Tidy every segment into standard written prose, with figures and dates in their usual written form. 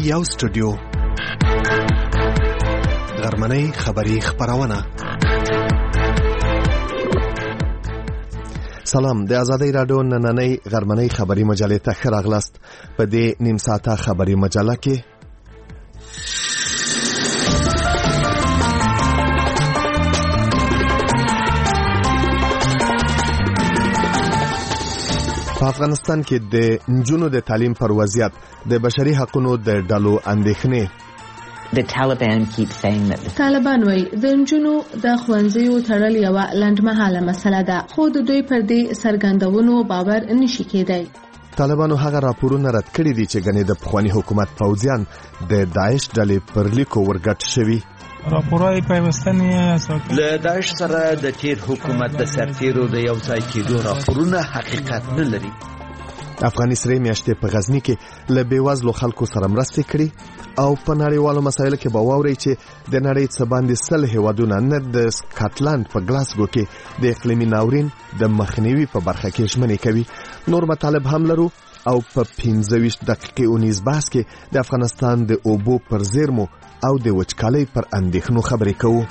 یو سټوډیو غرمنۍ خبری خبرونه. سلام، د آزادۍ راډیو نننۍ غرمنۍ خبری مجلې ته ښه راغلاست. په دې نیم ساعته خبری مجله کې په افغانستان کې د نجونو د تعلیم پر وضعیت د بشري حقوقو د ډلو اندېښنې. طالبان وایي د نجونو د ښوونځیو تړل یوه لنډمهاله مسله ده، خو د دوی پر دې څرګندونو باور نشي کېدی. طالبانو هغه راپورونه رد کړي دي چې ګنې د پخواني حکومت پوځیان د داعش ډلې پر لیکو ورګډ شوي. راپورای پیوستنی له داعش سره د تیر حکومت د سرتیرو د یو ځای کېدو راپورونه حقیقت نه لري. افغاني سرې میاشتې په غزني کې له بېوزلو خلکو سره مرستې کړي او په نړیوالو مسایلو کې به واورئ چې د نړۍ څه باندې 100 هېوادونه نه د سکاټلند په ګلاسګو کې د اقلیمي ناورین د مخنیوي په برخه کې ژمنې کوي. نور مطالب هم لرو او په 15 دقیقې اونیز بحث کې د افغانستان د اوبو پر زیرمو او د وچکالۍ پر اندېښنو خبرې کوو.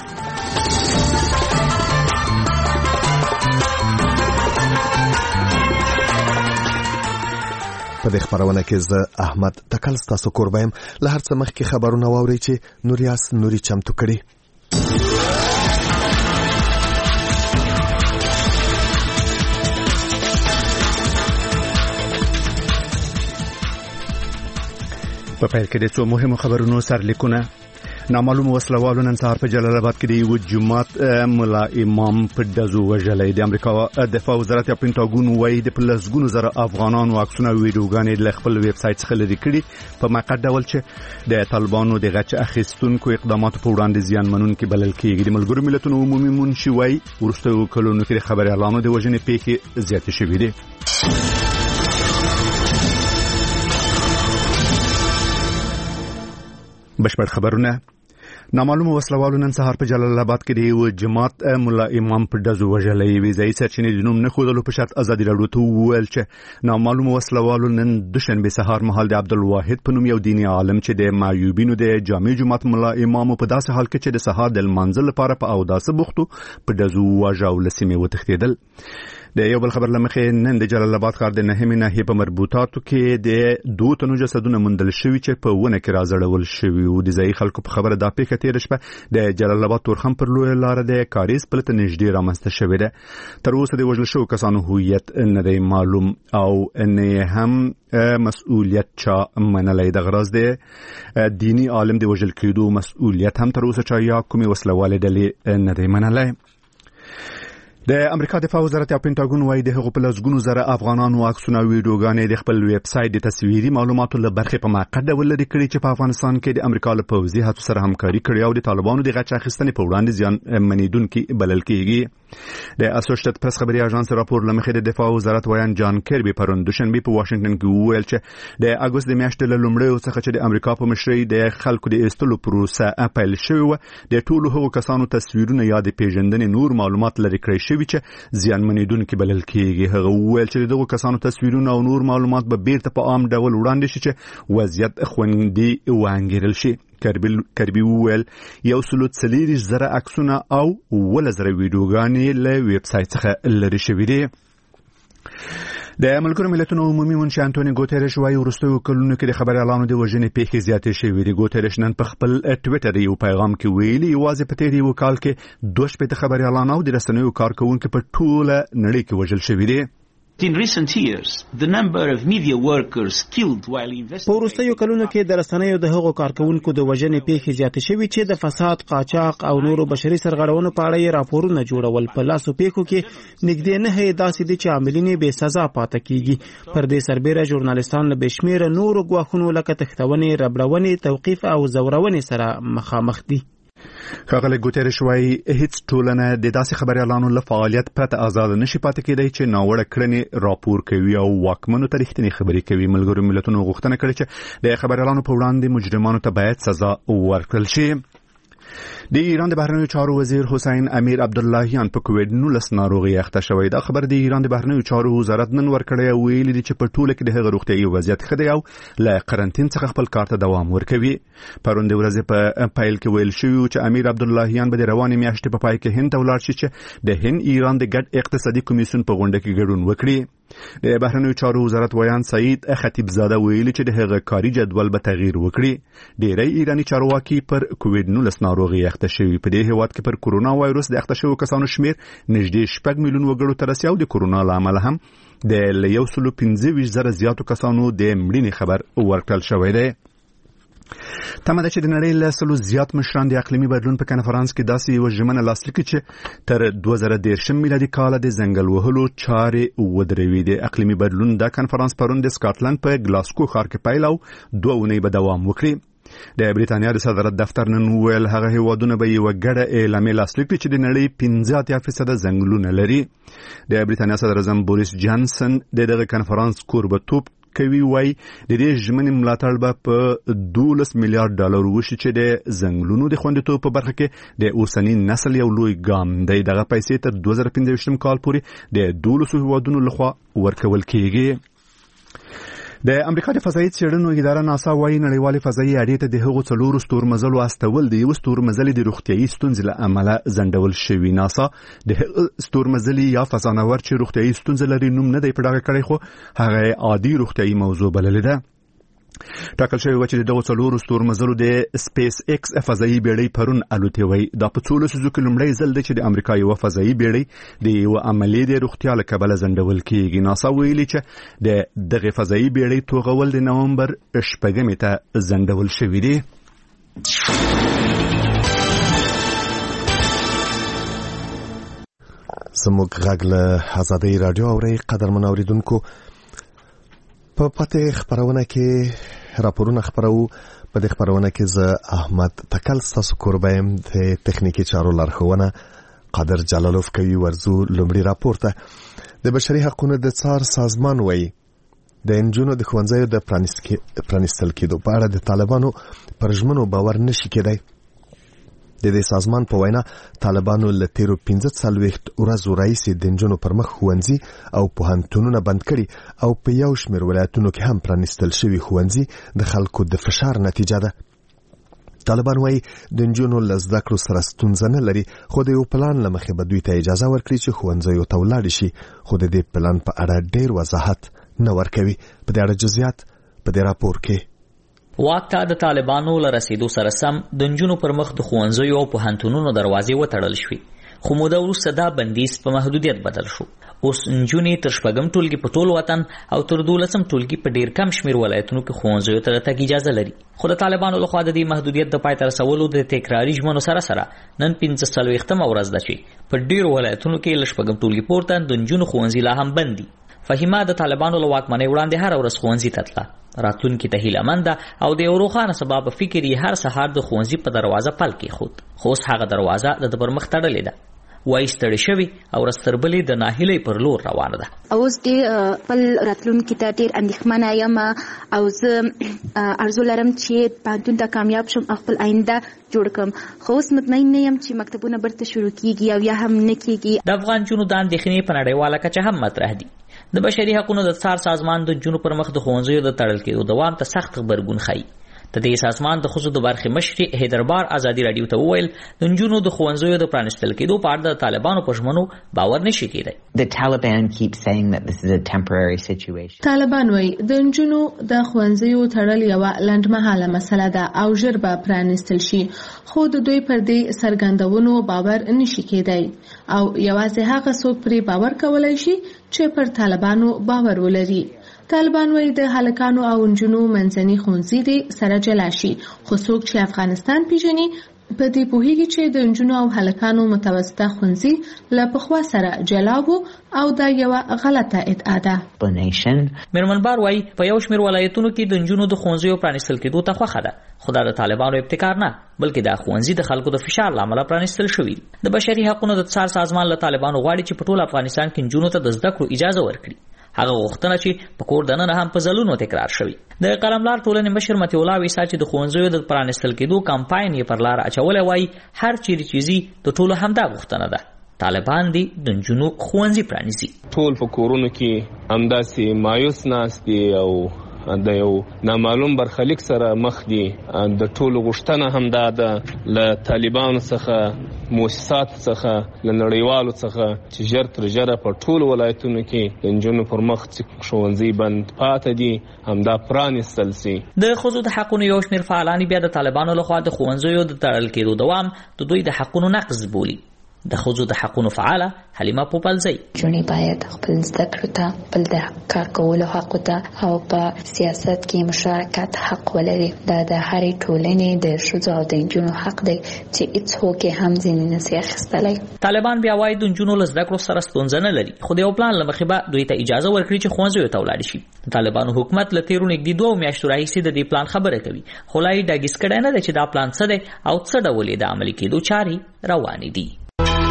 په دې خبرونه کې زه احمد تکل ستاسو کوربایم. له هر څه مخکې خبرونه واورئ چې نوري چمتو کړي. په پیل کې د څو مهمو خبرونو سرلیکونه. نامعلوم وسلوالو نن سهار په جلال آباد کې د یو جماعت ملا امام په ډزو وژلی. د امریکا دفاع وزارت یا پینټاګون وایي د پلسګونو زره افغانانو عکسونه او ویډیوګانې له خپل ویب سایټ څخه لرې کړي په موقت ډول چې د طالبانو د غچ اخیستونکو اقداماتو په وړاندې زیانمنونکي بلل کېږي. د ملګرو ملتونو عمومي منشي وایي وروستیو کلونو کې د خبریالانو د وژنې پیښې زیاتې شوې دي. بشپړ خبرونه. نامعلوم وسلوالو نن سهار په جلال آباد کې د یو جماعت ملا امام په ډزو وژلی. ویزایي سرچینې د نوم نه ښودلو په شرط ازادي راډیو ته وویل چې نامعلوم وسلوالو نن دوشنبه سهار مهال د عبدالواحد په نوم یو دیني عالم چې د معیوبینو د جامع جماعت ملا امام په داسې حال کې چې د سهار د لمانځه لپاره په اوداسه بوختو په ډزو وواژه او له سیمې وتښتېدل. د یو بل خبر لمخې نن د جلال آباد ښار د نهمې ناحیې په مربوطاتو کې د 2 تنو جسدونه موندل شوي چې په ونه کې راځړول شوي وو. د ځایي خلکو په خبره دا پیښه تېره شپه د جلال آباد تورخم پر لویه لاره د کاریز پله ته نږدې رامنځته شوې ده. تر اوسه د وژل شوو کسانو هویت نه دی معلوم او نه هم مسؤلیت چا منلی. د غرض د دینی عالم د وژل کېدو مسؤلیت هم تر اوسه چا یا کومې وسلوالې ډلې نه دی منلی. د امریکا دفاع وزارت یا پینټاګون وایي د هغو په لسګونو زره افغانانو عکسونه او ویډیوګانې د خپل ویب سایټ د تصویري معلوماتو له برخې په موقت ډول لرې کړي چې په افغانستان کې د امریکا له پوځي هڅو سره همکاري کړې او د طالبانو د غچ اخیستنې په وړاندې زیانمنېدونکي بلل کېږي. د اسوسییټډ پریس خبري اژانس راپور له مخې د دفاع وزارت وایي جان کربي پرون دوشنبه په واشنگټن کې وویل چې د اګوست د میاشتې له لومړیو څخه چې د امریکا په مشرۍ د خلکو د ایستلو پروسه پیل شوې وه د ټولو هغو کسانو تصویرونه یا د پیژندنې نور معلومات لرې کړی شوي چې زیانمنېدونکي بلل کېږي. هغه وویل چې دغو کسانو تصویرونه او نور معلومات به بیرته په عام ډول وړاندې شي چې وضعیت خوندي وانګیرل شي. کربي وویل 140 زره عکسونه او 10 زره ویډیوګانې له ویب سایټ څخه لرې شوي دي. د ملګرو ملتونو عمومي منشي انټونی ګوتریش وایي وروستیو کلونو کې د خبریالانو د وژنې پیښې زیاتې شوې دي. ګوتریش نن په خپل ټویټر یو پیغام کې ویلي یوازې په تېر یو کال کې 2 خبریالان او د رسنیو کارکونکو په ټوله نړۍ کې وژل شوي دي. In recent years, the number of media workers killed while investigating. په وروستیو کلونو کې د رسنیو د هغو کارکونکو د وژنې پیښې زیاتې شوې چې د فساد، قاچاق او نورو بشري سرغړونو په اړه یې راپورونه جوړول. په لاسو پیښو کې نږدې 9 داسې دي چې عاملین یې بې سزا پاتې کیږي. پر دې سربېره ژورنالیستان له بې شمېره نورو ګواښونو لکه تښتونې، ربړونې، توقیف او زورونې سره مخامخ دي. ښاغلی ګوتریش وایي هیڅ ټولنه د داسې خبریالانو له فعالیت پرته آزاد نشي پاتې کېدی چې ناوړه کړنې راپور کوي او واکمنو ته رښتینې خبرې کوي. ملګرو ملتونو غوښتنه کړې چې د خبریالانو په وړاندې مجرمانو ته باید سزا ورکړل شي. د ایران د بهرنیو چارو وزیر حسین امیر عبداللهیان په کووید-19 ناروغي اخته شوی. دا خبر د ایران د بهرنیو چارو وزارت نن ورکړی او ویلي دي چې په ټوله کې د هغه روغتیايي وضعیت ښه دی او له قرنټین څخه خپل کار ته دوام ورکوي. پرون د ورځې په پیل کې ویل شوی چې امیر عبداللهیان به د روانې میاشتې په پای کې هند ته ولاړ شي چې د هند ایران د ګډ اقتصادي کمیسیون په غونډه کې ګډون وکړي. د بهرنیو چارو وزارت ویان سعید خطیبزاده ویلي چې د هغه کاري جدول به تغییر وکړي. ډېری ایرانی چارواکي پر کووید-19 ناروغي اخته شوي. په دې هیواد کې پر کورونا وایروس د اخته شوو کسانو شمیر نږدې 6 میلیون وګړو ته رسي او د کورونا له امله هم د 125,000 زیاتو کسانو د مړینې خبر ورکړل شوی دی. تمه ده چې د نړۍ له 100 زیات مشران د اقلیمي بدلون په کنفرانس کې داسې یو ژمنه لاسلیک کړي چې تر 2013 میلادي کال د ځنګل وهلو چارې ودروي. د اقلیمي بدلون د کنفرانس پرون د سکاټلند په ګلاسکو ښار کې پیل او 2 اونۍ به دوام وکړي. د بریتانیا د صدارت دفتر نن ویل هغه هیوادونه به یو ګډه اعلامیه لاسلیک کړي چې د نړۍ 15% ځنګلونه لري. د بریتانیا صدر اعظم بوریس جانسن دغه کنفرانس کوربتوب کوي وای د دې ژمنې ملاتړ به په $12 میلیارډ وشي چې د ځنګلونو د خوندیتوب په برخه کې د اوسنی نسل یو لوی ګام دی. دغه پیسې تر 2015 کال پورې د 12 هیوادونو لخوا ورکول کیږي. د امریکا د فضایي څېړنو اداره ناسا وايي نړیوالې فضایي اډې ته د هغو 4 ستورمزلو استول د یو ستورمزلې د روغتیايي ستونزې له امله ځنډول شوي. ناسا د ستورمزلې یا فضانورد چې روغتیايي ستونزې لري نوم نه دی په ډاګه کړی خو هغه عادي روغتیايي موضوع بللې ده. ټاکل شوی و چې دغه 4 ستورمزلو د سپیس ایکس فضایي بیړۍ پرون الوتې وای. دا په 13 کې لومړی ځل دی چې د امریکا یو فضایي بیړۍ د یو عملی د روغتیا له کبله ځنډول کیږي. ناسا ویلي چې دغه فضایي بیړۍ توغول د نومبر 8 ته ځنډول شوی دی. زموږ غږ له آزادۍ رادیو اوري قدرمن اوریدونکو په پته خبرونه کې راپورونه خبرو په دې خبرونه کې زه احمد تکل تاسو کوربایم د تخنیکی چارو لارښوونه قادر جلالوف کوي. ورزو لومړی راپورته د بشري حقوقو د څار سازمان وایي د انجونو د ښوونځیو د پرانیستل کېدو په اړه د طالبانو پر ژمنو باور نشي کېدای. د دې سازمان په وینا طالبانو له تیرو 15 ورځو راهیسې د انجونو پر مخ ښوونځي او پوهنتونونه بند کړي او په یو شمېر ولایتونو کې هم پرانیستل شوي ښوونځي د خلکو د فشار نتیجه ده. طالبان وایي د انجونو له زده کړو سره ستونزه نه لري خو د یو پلان له مخې به دوی ته اجازه ورکړي چې ښوونځیو ته ولاړ شي خو د دې پلان په اړه ډېر وضاحت نه ورکوي. په دې اړه جزئیات په دې راپور کې. واک ته د طالبانو له رسیدو سره سم د نجونو پر مخ د ښوونځیو او پوهنتونونو دروازې وتړل شوې خو موده وروسته دا بندیز په محدودیت بدل شو. اوس نجونې تر 6 ټولګي په ټول وطن او تر 12 ټولګي په ډیر کم شمیر ولایتونو کې ښوونځیو ته تګ اجازه لري. خو د طالبانو لخوا د دې محدودیت د پای ته رسولو د تکراري ژمنو سره نن 15 ورځ ده چې په ډیر ولایتونو کې له 6 ټولګي پورته د نجونو ښوونځي لا هم بند دي. فهیمه د طالبانو له واکمنۍ وړاندې هر ورځ ښوونځي ته تله. راتلونکي ته هیله‌منده او د روښانه سبب فکر یې هر سهار د ښوونځي په دروازه پل کې خود. خو اوس هغه دروازه د پر مخ تړلې ده. وای ستړي شوی او رستربلې د ناهیلۍ پر لور روانه ده. اوس د خپل راتلونکي ته ډېر اندېښمنه یم او زه ارزو لرم چې پوهنتون ته کامیاب شم خپل آینده جوړ کړم. خو اوس مطمئن نه یم چې مکتبونه برته شروع کیږي او یا هم نه کیږي. د افغان جنو د اندېښنې په نړیواله کچه هم مطرح دي. د بشري حقوقو د څار سازمان د جنو پر مخ د ښوونځیو د تړل کېدو دوام ته سخت خبرګون ښيي. د دې سازمان د خصوصي د برخې مشر حیدربار آزادي رادیو ته وویل د نجونو د ښوونځیو د پرانیستل کېدو په اړه د طالبانو په ژمنو باور نشي کېدای. طالبان وایي د نجونو د ښوونځیو تړل یو لنډمهاله مسله ده او ژر به پرانیستل شي خو د دوی پر دې څرګندونو باور نشي کېدای او یوازې هغه څوک پرې باور کولای شي چې پر طالبانو باور ولري. طالبان وایي د هلکانو او نجونو منځني ښوونځي دې سره جلا شي خو څوک چې افغانستان پیژني په دې پوهیږي چې د نجونو او هلکانو متوسطه ښوونځي له پخوا سره جلا وو او دا یو غلطه ادعا ده. میرمنبار وایي په یو شمېر ولایتونو کې د نجونو د ښوونځیو پرانیستل کېدو ته خوښه ده خو دا د طالبانو ابتکار نه بلکې دا ښوونځي د خلکو د فشار له امله پرانیستل شوي. د بشري حقوقو د څار سازمان له طالبانو غواړي چې په ټول افغانستان کې نجونو ته د زده کړو اجازه ورکړي. هغه غوښتنه چې په کور دننه هم په ځلونو تکرار شوی. د قلملار ټولنې مشر متي الله ویسا چې د ښوونځیو د پرانیستل کېدو کمپاین یې پر لار اچولی وای هر چیرې چیزي د ټولو همدا غوښتنه ده. طالبان دي د نجونو ښوونځي پرانیزي. ټول په کورونو کې همداسې مایوس ناست دي او د یو نامعلوم برخلیک سره مخ دي. د ټولو غوښتنه همدا ده له طالبانو څخه مؤسسات څخه له نړیوالو څخه چې ژر تر ژره په ټولو ولایتونو کې د نجونو پر مخ ښوونځي بند پاتې دي همدا پرانیستل سي. د ښځو د حقونو یو شمېر فعالان بیا د طالبانو لخوا د ښوونځیو د تړل کېدو دوام د دوی د حقونو نقض بولي. د ښځو د حقونو فعاله حلیمه پوپلزی جونې باید خپل زده کړو ته بل د کار کولو حق ته او په سیاست کې مشارکت حق ولري. دا د هرې ټولنې د ښځو او د نجونو حق دی چې هیڅوک هم ځینې نشي اخیستلی. طالبان بیا وایي د نجونو له زده کړو سره ستونزه نه لري خو د یو پلان له مخې به دوی ته اجازه ورکړي چې ښوونځیو ته ولاړ شي. د طالبانو حکومت له تیرو نږدې 2 میاشتو راهیسې د دې پلان خبره کوي خو لا یې ډاګیز کړی نه دی چې دا پلان څه دی او څه ډول یې د عملي کېدو چارې روانې دي.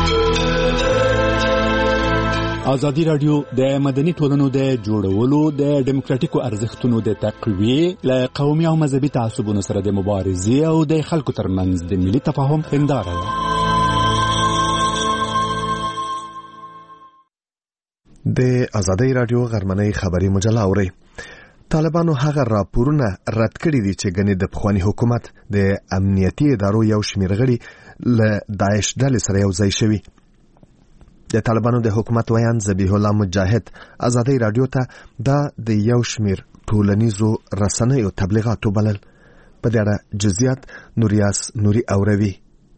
ازادي رادیو د مدني ټولنو د جوړولو د ډیموکراتیکو ارزښتونو د تقویې له قومي او مذهبي تعصبونو سره د مبارزې او د خلکو ترمنځ د ملي تفاهم هنداره ده. د ازادي رادیو غرمنۍ خبري مجله اوري. طالبانو هغه راپورونه رد کړي دي چې ګنې د پخوانی حکومت د امنیتي ادارو یو شمېر غړي له داعش ډلې سره یو ځای شوي. د طالبانو د حکومت ویان ذبیح الله مجاهد ازادي رادیو ته دا د یو شمېر ټولنیزو رسنیو تبلیغاتو بلل. په دې اړه جزئیات نوریاس نوري اوروي.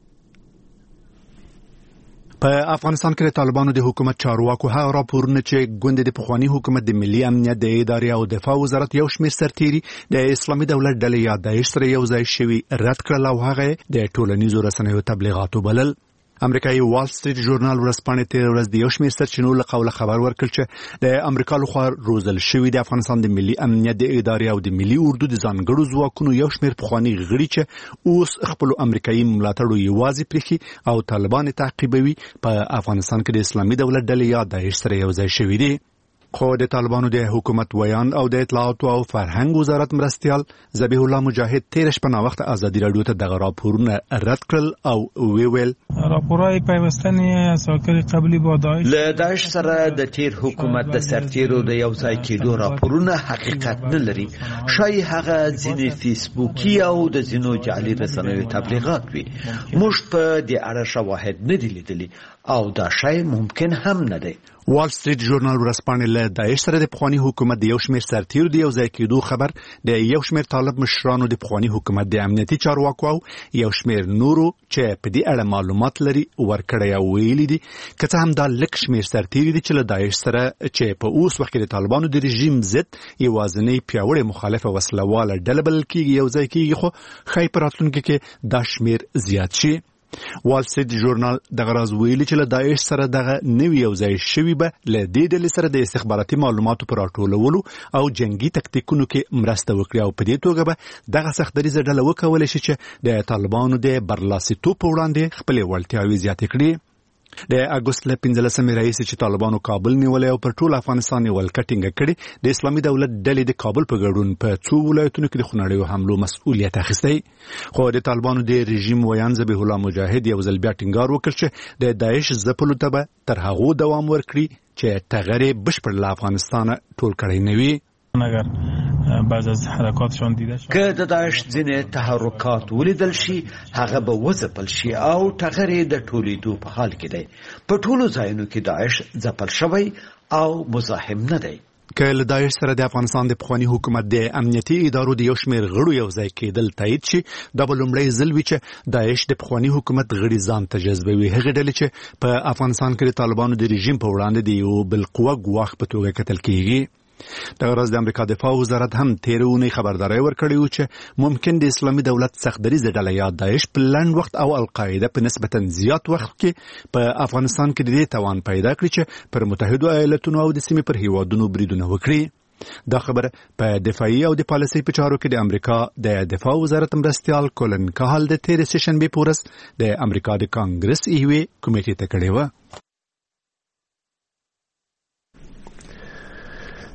په افغانستان کې د طالبانو د حکومت چارواکو هغه راپورونه چې ګوند د پخوانی حکومت د ملي امنیت د ادارې او دفاع وزارت یو شمېر سرتیري د اسلامي دولت ډلې یا داعش سره یو ځای شوي رد کړل او هغه د ټولنیزو رسنیو تبلیغاتو بلل. امریکایي وال سټریټ ژورنال ورځپاڼې تیر ورځ د یو شمېر سرچینو له قوله خبر ورکړ چې د امریکا لخوا روزل شوي د افغانستان د ملي امنیت د ادارې او د ملي اردو د ځانګړو ځواکونو یو شمېر پخواني غړي چې اوس خپل امریکایي ملاتړو یوازې پرېښي او طالبان تعقیبوي په افغانستان کې د اسلامي دولت ډلې یا داعش سره یو ځای شوي دي. خو د طالبانو د حکومت ویان او د اطلاعاتو او فرهنګ وزارت مرستیال ذبیح الله مجاهد تیر شپه نا وخت ازادي رادیو ته دغه راپورونه رد کړل او ویل راپورای پیوستنی ساکر قبلی با داعش له داعش سره د تیر حکومت د سرتیرو د یو ځای کېدو راپورونه حقیقت نه لري. شای هغه ځینې فیسبوکي او د ځینو جعلي رسنیو تبلیغات وي. موږ په دې اړه شواهد نه دي لیدلي او دا شای ممکن هم نه دی. وال سټریټ ژورنال ورځپاڼې له داعش سره د پخوانی حکومت د یو شمېر سرتیرو د یو ځای کېدو خبر د یو شمېر طالب مشرانو د پخوانی حکومت د امنیتي چارواکو او یو شمېر نورو چې په دې اړه معلومات لري ورکړی او ویلي دي که څه هم دا لږ شمېر سرتیري دي چې له داعش سره چې په اوس وخت کې د طالبانو د رژیم ضد یوازینۍ پیاوړې مخالفه وسلواله ډله بلل کېږي یو ځای کېږي خو ښایي په راتلونکي کې دا شمېر زیات شي. وال سټریټ ژورنال دغه راز ویلي چې له داعش سره دغه نوی یو ځای شوي به له دې ډلې سره د استخباراتي معلوماتو پر راټولولو او جنگي تکتیکونو کې مرسته وکړي او په دې توګه به دغه سختدریزه ډله وکولی شي چې د طالبانو د برلاسیتوب په وړاندې خپلې وړتیاوې زیاتې کړي. د اګوست له 15مې راهیسې چې طالبانو کابل نیولی او پر ټول افغانستان یې ولکه ټینګه کړې د اسلامي دولت ډلې د کابل په ګډون په څو ولایتونو کې د خونړیو حملو مسؤلیت اخیستی. خو د طالبانو د رژیم ویان ذبیح الله مجاهد یو ځل بیا ټینګار وکړ چې د داعش ځپلو ته به تر هغو دوام ورکړي چې ټغر یې بشپړ له افغانستانه ټول کړی نه وي. اگر بعض از حرکاتشان دیده شد که د داعش ځینې تحرکات ولیدل شي هغه به وځپل شي او ټغر یې د ټولیدو په حال کې دی. په ټولو ځایونو کې داعش ځپل شوی او مزاحم نه دی. که له داعش سره د افغانستان د پخوانی حکومت د امنیتي ادارو د یو شمېر غړو یو ځای کېدل تایید شي دا به لومړی ځل وي چې داعش د پخوانی حکومت غړي ځان ته جذبوي. هغې ډلې چې په افغانستان کې د طالبانو د رژیم په وړاندې د یو بالقوه ګواښ په توګه کتل کېږي. دغه ورځ د امریکا دفاع وزارت هم تېره اونۍ خبرداری ورکړی و چې ممکن د اسلامي دولت سختدریزه ډله یا داعش په لنډ وخت او القاعده په نسبتا زیات وخت کې په افغانستان کې د دې توان پیدا کړي چې پر متحدو ایالتونو او د سیمې پر هیوادونو بریدونه وکړي. دا خبر په دفاعي او د پالیسۍ په چارو کې د امریکا د دفاع وزارت مرستیال کولن کاهل د تېرې سیشنبې په ورځ د امریکا د کانګرس ایوې کمیټې ته کړې وه.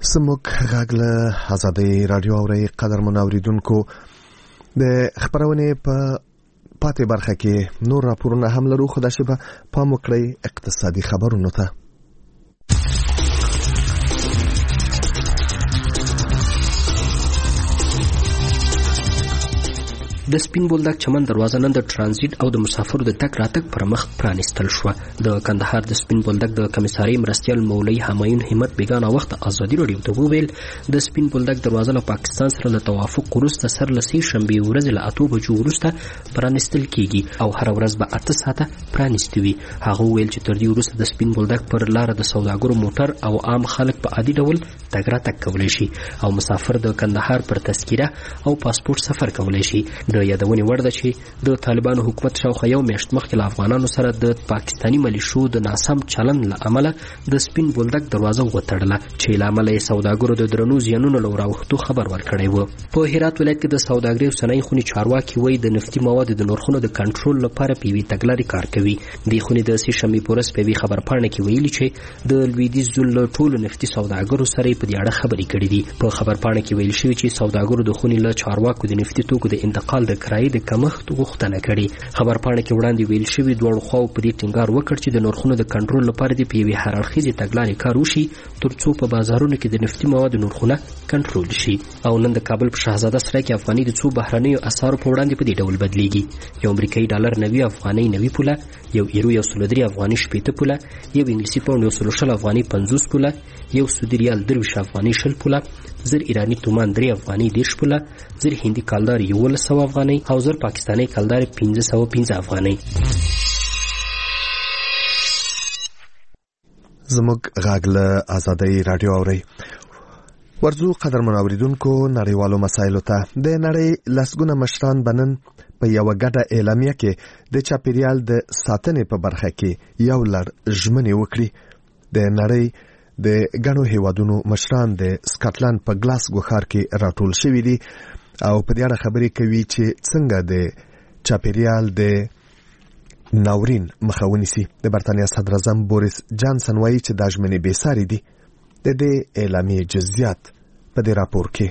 سموک غاګله آزادۍ رادیو اوري قدرمن اوریدونکو د خبرونه په پاتې برخه کې نور راپورونه هم لرو، خو دا شبه پام وکړئ اقتصادي خبرونو ته. د سپین بولدک چمن دروازه نن د ترانزیت او د مسافرو د تک راتک پر مخ پرانیستل شو. د کندهار د سپین بولدک د کمیساري مرستیال مولوی همایون همت بیگانه وخت ازادي رادیو ته وویل د سپین بولدک دروازه له پاکستان سره له توافق وروسته سر لسی شنبه ورځ له 8 بجو وروسته پرانیستل کیږي او هر ورځ به 8 ساعته پرانیستي وي. هغه ویل چې تر دې وروسته د سپین بولدک پر لار د سوداګرو موټر او عام خلک په عادي ډول تګ راتګ کولی شي او مسافر د کندهار پر تذکره او پاسپورت سفر کولی شي. د یادونې وړ ده چې د طالبانو حکومت شاوخوا یو میاشت مخکې له افغانانو سره د پاکستاني ملیشو د ناسم چلند له امله د سپین بولدک دروازه وتړله چې له امله یې سوداګرو د درنو زیانونو له راوښتو خبر ورکړی و. په هرات ولایت کې د سوداګرۍ او صنایع خونې چارواکي وایي د نفتي موادو د نرخونو د کنټرول لپاره په یوې تګلارې کار کوي. دې خونې د سې شنبې په ورځ په یوې خبرپاڼه کې ویلي چې د لویدیځ له ټولو نفتي سوداګرو سره په دې اړه خبرې کړې دي. په خبرپاڼه کې ویل شوي چې سوداګرو د خونې له چارواکو د نفتي توکو د انتقال د کرایې د کمښت غوښتنه کړې. خبرپاڼه کې وړاندې ویل شوي دواړو خواو په دې ټینګار وکړ چې د نرخونو د کنټرول لپاره د په یوې هرړخیزې تګلارې کار وشي ترڅو په بازارونو کې د نفتي موادو نرخونه کنټرول شي. او نن د کابل په شاهزاده سرای کې افغاني د څو بهرنیو اسعارو په وړاندې په دې ډول بدلیږي. یو امریکایي ډالر 90 افغاني 90 پوله، یو یورو 103 افغاني 80 پوله، یو انګلیسي پاوند 160 افغاني 50 پوله، یو سعودي ریال 23 افغاني 60 پوله، زر ایرانی تومان 3 افغاني 10 پوله، زر هندي کالدار 1100 افغاني او زر پاکستاني کالدار 1515 افغاني. زموږ غاګله آزادۍ رادیو اوري ورځو قدرمن اوریدونکو نړیوالو مسایلو ته. د نړۍ لسګونه مشران بنن په یو ګډه اعلامیه کې د چاپیریال د ساتنې په برخه کې یو لړ ژمنې وکړي. د نړۍ د غنو هیوادونو مشران د سکاټلند په ګلاسګو ښار کې راټول شوي دي او په دې اړه خبرې کوي چې څنګه د چاپیریال د ناورین مخه ونیسي. د برتانیا صدر اعظم بوریس جانسن وایي چې دا ژمنې بېسارې دي. د دې اعلامیې جزئیات په دې راپور کې.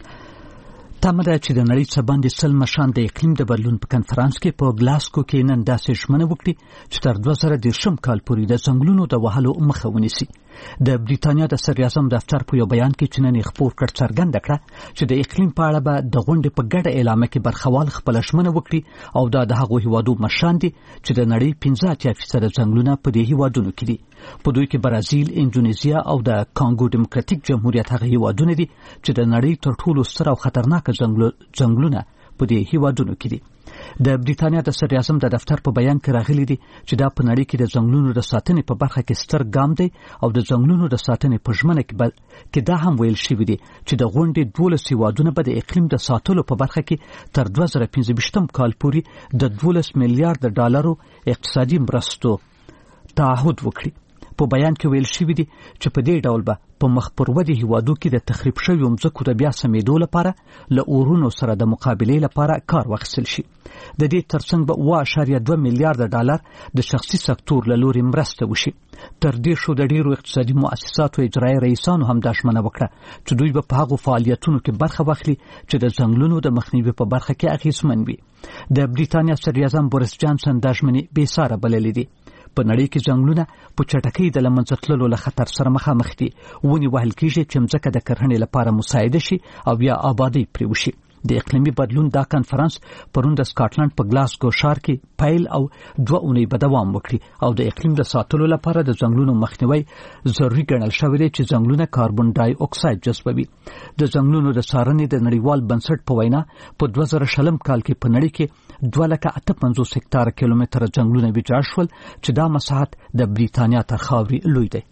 تمه ده چې د نړۍ څخه باندې 100 مشران د اقلیم د بدلون په کنفرانس کې په ګلاسکو کې نن داسې ژمنه وکړي چې تر 2030 کال پورې د ځنګلونو د وهلو مخه ونیسي. د بریتانیا د صدر اعظم دفتر په یو بیان کې چې نن خپور کړ څرګنده کړه چې د اقلیم په اړه به د غونډې په ګډه اعلامیه کې برخوال خپل ژمنه وکړي او دا د هغو هیوادو مشران دي چې د نړۍ 15% ځنګلونه په دې هیوادونو کې دي. په دوی کې برازیل، اندونیزیا او د کانګو ډیموکراتیک جمهوریت هغه هیوادونه دي چې د نړۍ تر ټولو ستر او خطرناک ځنګلونه په دې هیوادونو کې دي. د بریتانیا د صدر اعظم د دفتر په بیان کې راغلي دي چې دا په نړۍ کې د ځنګلونو د ساتنې په برخه کې ستر ګام دی او د ځنګلونو د ساتنې په ژمنه کې دا هم ویل شوی دی چې د غونډې 12 هیوادونه به د اقلیم د ساتلو په برخه کې تر 2015 کال پورې د 12 میلیارډ ډالرو اقتصادي مرستو تعهد وکړي. په بیان کې ویل شوی دی چې په دې ډول به په مخ پر ودې هیوادو کې د تخریب شویو مځکو د بیا سمېدو لپاره له اورونو سره د مقابلې لپاره کار واخیستل شي. د دې ترڅنګ به 1.2 میلیارډ ډالر د شخصي سکتور له لوري مرسته وشي. تر دې شو د ډیرو اقتصادي مؤسساتو اجرایي رئیسانو هم دا ژمنه وکړه چې دوی به په هغو فعالیتونو کې برخه واخلي چې د ځنګلونو د مخنیوي په برخه کې اغیزمن وي. د بریتانیا صدر اعظم بوریس جانسن دا ژمنې بېساره بللې دي. په نړۍ کې ځنګلونه په چټکۍ د له منځه تللو له خطر سره مخامخ دي. ونې وهل کېږي چې مځکه د کرهڼې لپاره مساعده شي او بیا آبادۍ پرې وشي. د اقلیمي بدلون دا کنفرانس پرون د سکاټلند په ګلاسګو ښار کې پیل او 2 اونۍ به دوام وکړي او د اقلیم د ساتلو لپاره د ځنګلونو مخنیوي ضروري ګڼل شوی دی چې ځنګلونه کاربن ډای اکساید جذبوي. د ځنګلونو د څارنې د نړیوال بنسټ په وینا په 2020 کال کې په نړۍ کې 258 هکتاره کیلومتره ځنګلونه ویجاړ شول چې دا مساحت د بریتانیا تر خاورې لوی دی.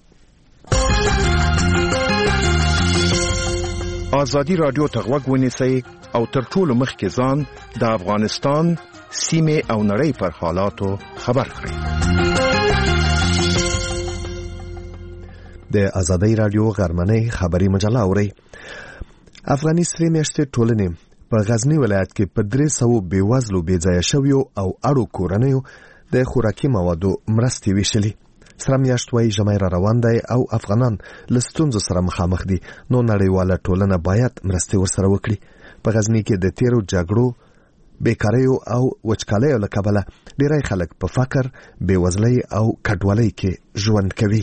آزادی رادیو ته غوږ ونیسئ او تر ټولو مخکې ځان د افغانستان سیمه او نړۍ پر حالاتو خبر کړئ. د آزادی رادیو غرمنۍ خبري مجله اوري. افغاني سرې میاشتې ټولنې په غزنی ولایت کې په 300 بیوزلو بېځایه شویو او اړو کورنیو د خوراکي موادو مرستې ویشلې. سره میاشت وایي ژمی را روان دی او افغانان له ستونزو سره مخامخ دي، نو نړیواله ټولنه باید مرستې ورسره وکړي. په غزني کې د تیرو جګړو، بیکاریو او وچکالیو له کبله ډیری خلک په فقر، بېوزلۍ او کډوالۍ کې ژوند کوي.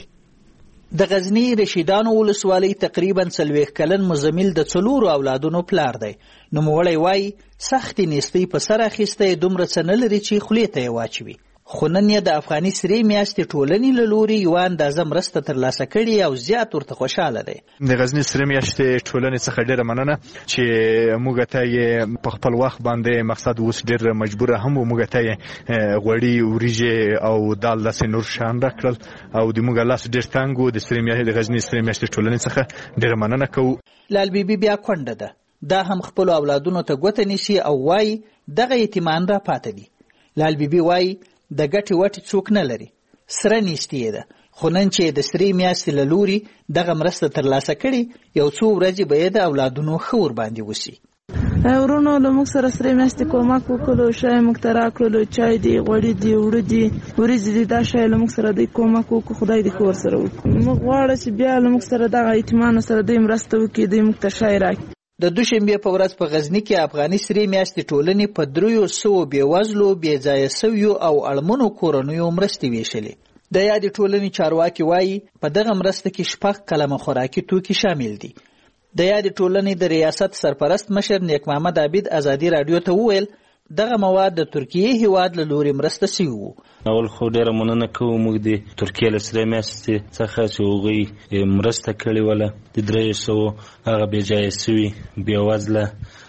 د غزنی رشیدانو ولسوالۍ تقریبا 40 کلن مزمل د 4 اولادونو پلار دی. نوموړی وایي سختې نیستۍ په سر اخیستی دومره څه نه لري چې خولې ته یې واچوي. خو نن یې د افغاني سرې میاشتې ټولنې له لوري یوه اندازه مرسته ترلاسه کړې او زیات ورته خوشحاله دی. د غزني سرې میاشتې ټولنې څخه ډېره مننه چې موږ ته یې په خپل وخت باندې مقصد اوس ډېر مجبوره هم و، موږ ته یې غوړي، وریجې او دال داسې نور شیان راکړل او د موږ لاس ډېر تنګ و. د غزني سرې میاشتې ټولنې څخه ډېره مننه کوو. لال بیبي بیا کونډه ده، دا هم خپلو اولادونو ته ګوته نیسي او وایي دغه یتیمان را پاته دي. لال بیبي وایي د ګټې وټې څوک نه لري، سره نیستي ده، خو نن چې د سرې میاشتې له لوري دغه مرسته ترلاسه کړي، یو څو ورځې به یې د اولادونو ښه ورباندې وسي. ورونو له موږ سره سرې میاشتې کومک وکړلو، شی موږ ته راکړلو، چای دی، غوړي دي، اوړه دي، وریځې دي، دا شی له موږ سره دوی کومک وکړو. خدای دې ښه ورسره وکړي. موږ غواړو چې بیا له موږ سره دغه یتیمانو سره دوی مرسته وکړي، دوی موږ ته شی راکړي. د دوشنبې په ورځ په غزني کې افغاني سرې میاشتې ټولنې په 300 بېوزلو، بېځایه سویو او اړمنو کورنیو مرستې ویشلې. د یادې ټولنې چارواکي وایي په دغه مرسته کې 6 کلمه خوراکي توکي شامل دي. د یادې ټولنې د ریاست سرپرست مشر نیک محمد عابد ازادي راډیو ته وویل دغه مواد د ترکیې هیواد له لوري مرسته شوي وو. اول خو ډېره مننه کوو موږ د ترکیې له سرې میاشتې څخه چې هغوی مرسته کړې وله د 300 هغه بېځایه سوي بېوزله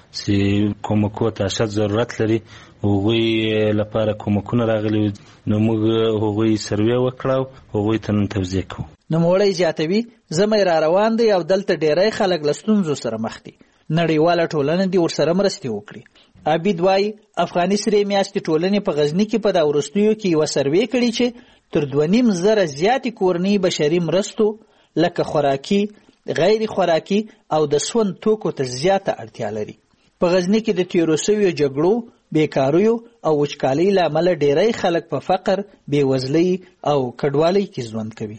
چې کومکو ته اشد ضرورت لري هغوی لپاره کومکونه راغلي وو. نو موږ هغوی سروې وکړو، هغوی ته نن توضیح کوو. نوموړی زیاتوي ژمی را روان دی او دلته ډیری خلک له ستونزو سره مخ دي، نړیواله ټولنه دې ورسره مرستې وکړي. عابد وایي افغاني سرې میاشتې ټولنې په غزني کې په دا وروستیو کې یوه سروې کړې چې تر 2.5 زیاتې کورنۍ بشري مرستو لکه خوراکي، غیر خوراکي او د سون توکو ته زیاته اړتیا لري. په غزني کې د تیرو سویو جګړو، بیکاریو او وچکالۍ له امله ډیری خلک په فقر، بېوزلۍ او کډوالۍ کې ژوند کوي.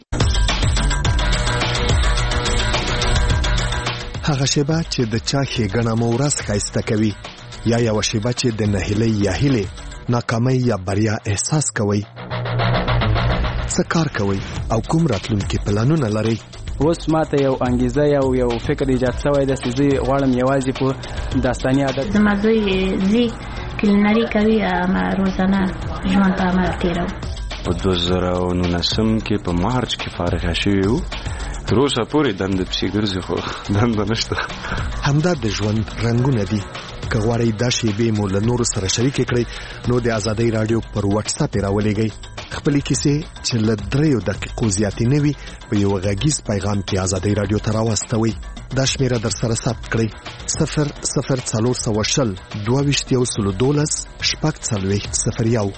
هغه شیبه چې د چا ښېګڼه مو ورځ ښایسته کوي، یا یوه شیبه چې د نهیلۍ یا هیلې، ناکامۍ یا بریا احساس کوئ. څه کار کوئ او کوم راتلونکي پلانونه لرئ؟ اوس ماته یو انګیزه یو فکر ایجاد شوی دی چې زه غواړم یوازې په داستاني عادت زما زوی زی کلینري کوي، روزانه ژوند په عمل تېروو. په 2019 کې په مارچ کې فارغه شوي وو، تر اوسه پورې دنده پسې ګرځي خو دنده نشته. همدا د ژوند رنګونه دي. که غواړئ دا شیبې مو له نورو سره شریکې کړئ نو د ازادۍ راډیو پر واتساپ یې راولېږئ. خپلې کیسې چې له 3 دقیقو زیاتې نه وي په یو غږیز پیغام کې ازادۍ راډیو ته راواستوئ. دا شمیره در سره ثبت کړئ: 00420 22 12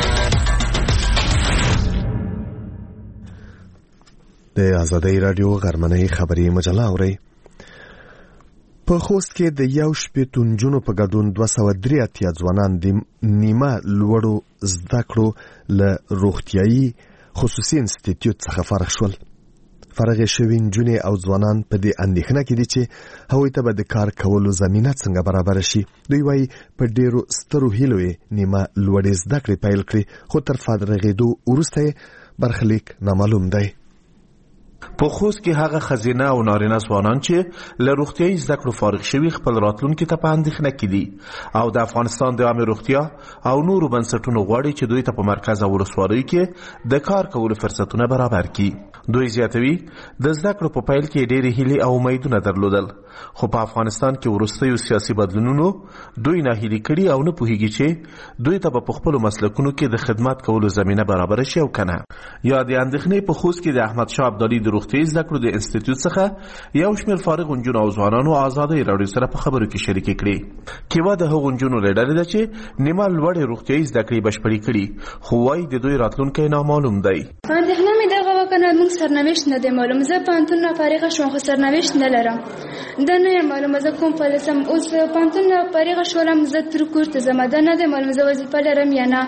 د ازادۍ راډیو غرمنۍ خبري مجله اورئ. په خوست کې د 1 نجونو په ګډون 283 ځوانان د نیمه لوړو زده کړو له روغتیايي خصوصي انسټیټیوټ څخه فارغ شول. فارغ شوي نجونې او ځوانان په دې اندېښنه کې دي چې هغوی ته به د کار کولو زمینه څنګه برابر شي. دوی وایي په ډېرو سترو هیلو یې نیمه لوړې زده کړې پیل کړې، خو تر فارغېدو وروسته یې برخلیک نامعلوم دی. په خوست کې هغه خزینه او نارینه ځوانان چې له روغتیايي زده کړو فارغ شوي خپل راتلونکي ته په اندېښنه کې دي او د افغانستان د عامه روغتیا او نورو بنسټونو غواړي چې دوی ته په مرکز او ولسوالیو کې د کار کولو فرصتونه برابر کړي. دوی زیاتوي د زده کړو په پیل کې ډېرې هیلې او امیدونه درلودل، خو په افغانستان کې وروستیو سیاسي بدلونونو دوی ناهیلي کړي او نه پوهیږي چې دوی ته په خپلو مسلکونو کې د خدمت کولو زمینه برابر شي او کنه. یا د اندېښنې په خوست کې د احمد شاه ابدالي د روغتیايي زده کړو د انسټیټیوټ څخه یو شمېر فارغ نجونو او ځوانانو ازادۍ راډیو سره په خبرو کې شریکې کړې. کیوا د هغو نجونو له ډلې ده چې نیمه لوړې روغتیايي زده کړې بشپړې کړي، خو وایي د دوی راتلونکی نامعلوم دی. اندېښنه مې دغه وکنه موږ سرنوشت نه دی معلوم. زه پوهنتون نه فارغه شوم خو سرنوشت نه لرم، دا نه یم معلومه زه کوم فلسم. اوس پوهنتون نه فارغه شولم، زه تر کور ته ځم، دا نه دی معلوم زه وظیفه لرم یا نه.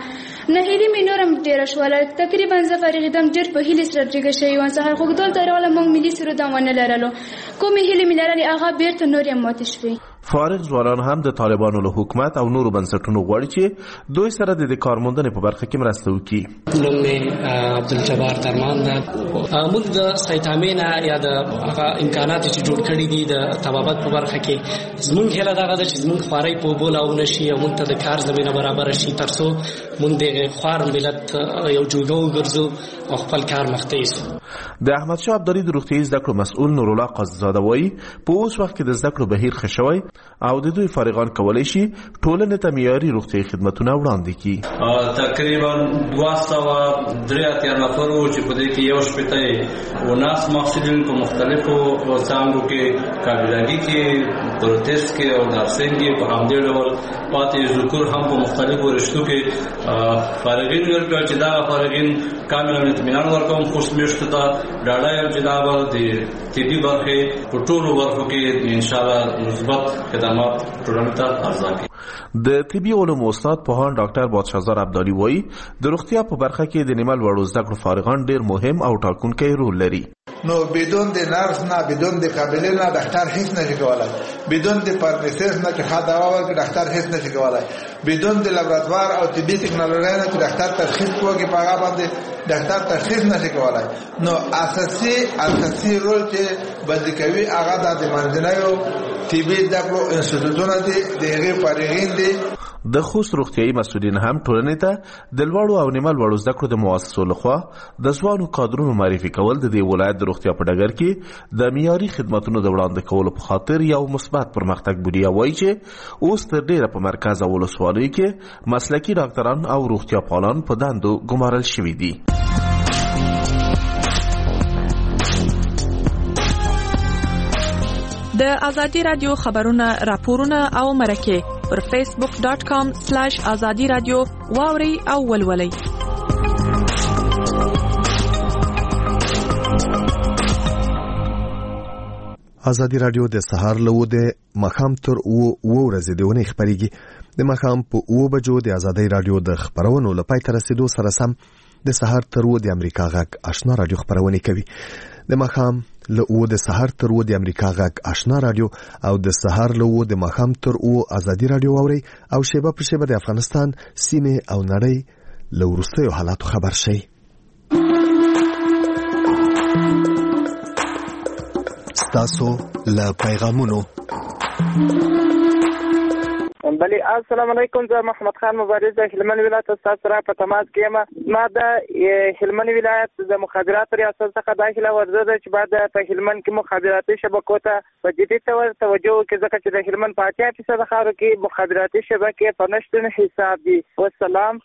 نهیلي مې نورم ډېره شوله. تقریبا زه فارغېدم ډېر په هیلې سره ډېږه شوې وم. سهار خو دلته راغله موږ ملي سرود هم ونه لرلو. کومې هیلې مې لرلې هغه بېرته نورې هم ماتې شوې. فارغ ځوانان هم د طالبانو له حکومت او نورو بنسټونو غواړي چې دوی سره د کارموندنې په برخه کې مرسته وکړي. نوم مې عبدالجبار درمان ده. موږ د سایتامین یا د هغه امکانات چې جوړ کړي دي د طبابت په برخه کې زموږ هیله دغه ده چې زموږ خوارۍ په اوبو لاونه شي او موږ ته د کار زمینه برابره شي تر څو موږ د خوار ملت یو جوګه وګرځو او خپل کار مخته یوسو. د احمدشاه ابدالي د روغتیايي زده کړو مسؤل نورالله قاضیزاده وایي په اوس وخت کې د زده کړو بهیر ښه شوی او د دوی فارغان کولی شي ټولنې ته معیاري روغتیايي خدمتونه وړاندې کړي. تقریبا 283 نفر وو چې په دې کې یو شپېته وناس محصلین په مختلفو څانګو کې کارګرداني کې پروتست کې او نرسنګ کې په همدې ډول پاتې ذکر هم په مختلفو رشتو کې فارغین ورکړل چې دا فارغین کامل اطمینان ورکوم خوش میشته ته ډاډه یم چې دا به د طبي برخې په ټولو برخو کې انشاءالله مثبت خدمات ټولنې ته ارزا کوي. د طبي علومو استاد پوهان ډاکټر بادشاهزار ابدالي وایي د روغتیا په برخه کې د نیمه لوړو زده کړو فارغان ډېر مهم او ټاکونکی رول لري. نو بدون د نرس نه بدون د قابلیت نه ډاکټر هیڅ نشي کولای. بدون د فارماسیست نه چې ښه دوا ورکړي ډاکټر هیڅ نشي کولای. بدون د لابراتوار او طبي ټکنالوژي نه چې ډاکټر تشخیص کوي په هغه باندې ډاکټر تشخیص نشي کولای. نو اساسي رول چې باندې کوي هغه د منځنیو طبي دغه انسټیټیوټونو دي دغه فارغین دي. د خوست روغتیايي مسؤلین هم ټولنې ته د لوړو او نیمه لوړو زده کړو د مؤسسو لخوا د ځوانو کادرونو معرفي کول د دې ولایت د روغتیا په ډګر کې د معیاري خدماتو د وړاندې کولو په خاطر یو مثبت پرمختګ بولي. وایي چې اوس تر ډیره په مرکز او ولسوالیو کې مسلکي ډاکټران او روغتیا پالان په دندو ګمارل شوي دي. د ازادي رادیو خبرونه راپورونه او مرکه پر facebook.com/azadi radio واوري او ولولي. ازادي رادیو د سهار له د مخام تر و ورځې د ونې خبريږي. د مخام په 9 بجو د ازادي رادیو د خبرونو لپاره تر رسیدو سره سم د سهار تر و د امریکا غږ آشنا رادیو خبرونه کوي. د مخام له و د سهار تر و د امریکا غږ آشنا رادیو او د سهار له و د مخام تر و ازادي رادیو اوري او شیبه پر شیبه د افغانستان سیمه او نړۍ له ورستیو حالاتو خبر شي. ستاسو له پیغامونو بلی السلام علیکم. زه محمد خان مبارز د هلمند ولایت استاد سره په تماس کې یم. ما د هلمند ولایت د مخابرات ریاست څخه داخله ورزه ده چې بعد په هلمند کې مخابراتي شبکو ته په جدي توګه توجه وکړي ځکه چې د هلمند په 80% خاورو کې مخابراتي شبکې په نشټون حساب دي. والسلام.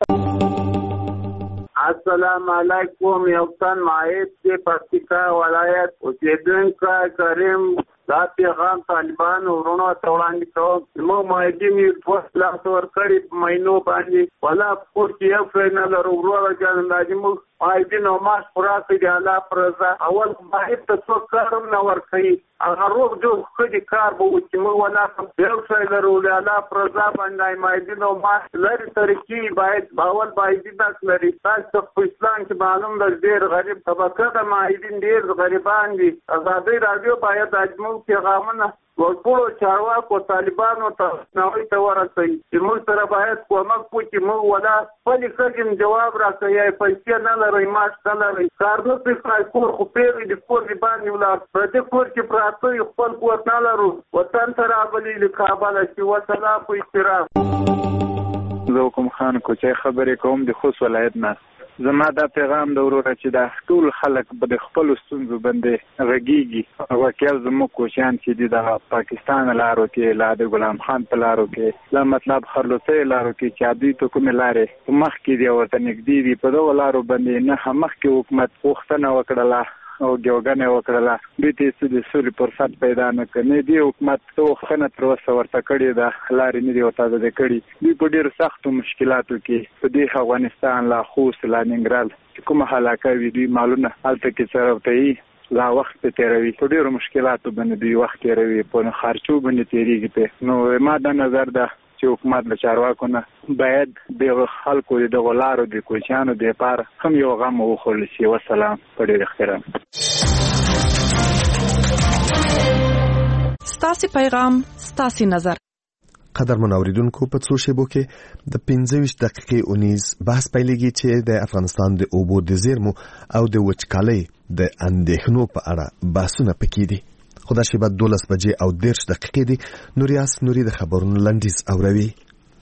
السلام علیکم. یو تن مایت د پکتیکا ولایت اوسیدونکو کریم دا پیغام طالبان ورونو ته وړاندې کوم. موږ مایدین یو لاس ورکړي په مینو باندې ولا پور کې یو فینل ورو جان راځي. موږ مایدین او ماس پراته دی الله پرزا اول باید ته څو کارم نه ورکړي هغه روغ جوړ کړي کار به چې موږ ولا یو فینل ورو الله پرزا باندې مایدین او ماس لري طریقې باید باول باید داس لري. تاسو په اسلام کې معلوم ده ډېر غریب طبقه ده مایدین ډېر غریبان دي. ازادي رادیو باید اجمو پیغامونه ورپورو چارواکو طالبانو ته نوې ته ورسوي چې موږ سره باید کومک وکړي. موږ ولا خپل ښځې جواب راکوي پیسې نه لرئ معاش نه لرئ کار نه پرې کور خو پیغې د کور د باندې ولاړ په دې کور کې پراته یو خپل کور نه لرو وطن ته راغلي له کابله چې وسلام په احترام. زه کوم خان کوچی خبرې کوم د خوست ولایت نه. زما دا پیغام د وروره چې دا ټول خلک به د خپل ستونزو باندې غږیږي. واقعا زموږ کوچیان چې د پاکستان لارو کې لا د غلام خان په لارو کې لا مطلب خرلوڅي لارو کې چې دوی ته کومه لارې مخ کې دی ورته نږدې دي په دوه لارو باندې نه مخ کې حکومت پوښتنه وکړه او جوګنه وکړه دوی ته د سولې فرصت پیدا نه کړي. دی حکومت ته خنه تر وسه ورته کړی دا لارې نه دی ورته د کړي. دوی په ډېر سختو مشکلاتو کې په دې افغانستان لا خوست لا ننګرهار کومه حلاکه وی دوی مالونه الته کې سره لا وخت تیروي په ډېرو مشکلاتو باندې دوی وخت تیروي په خرچو باندې تیریږي. نو ما دا نظر ده چې حکومت له چارواکو نه باید د خلکو د غلارو د کوچیانو د لپاره هم یو غم وخورل شي. والسلام. په ډېر احترام. ستاسو پیغام ستاسو نظر. قدرمن اوریدونکو په څو شیبو کې د 15 دقیقې اونیز بحث پیلېږي چې د افغانستان د اوبو د زیرمو او د وچکالۍ د اندېښنو په اړه بحثونه پکې دي. خو دا شیبه 12 بجې او 10 دقیقې دي. نوریاس نوري د خبرونو لنډیز اوروي.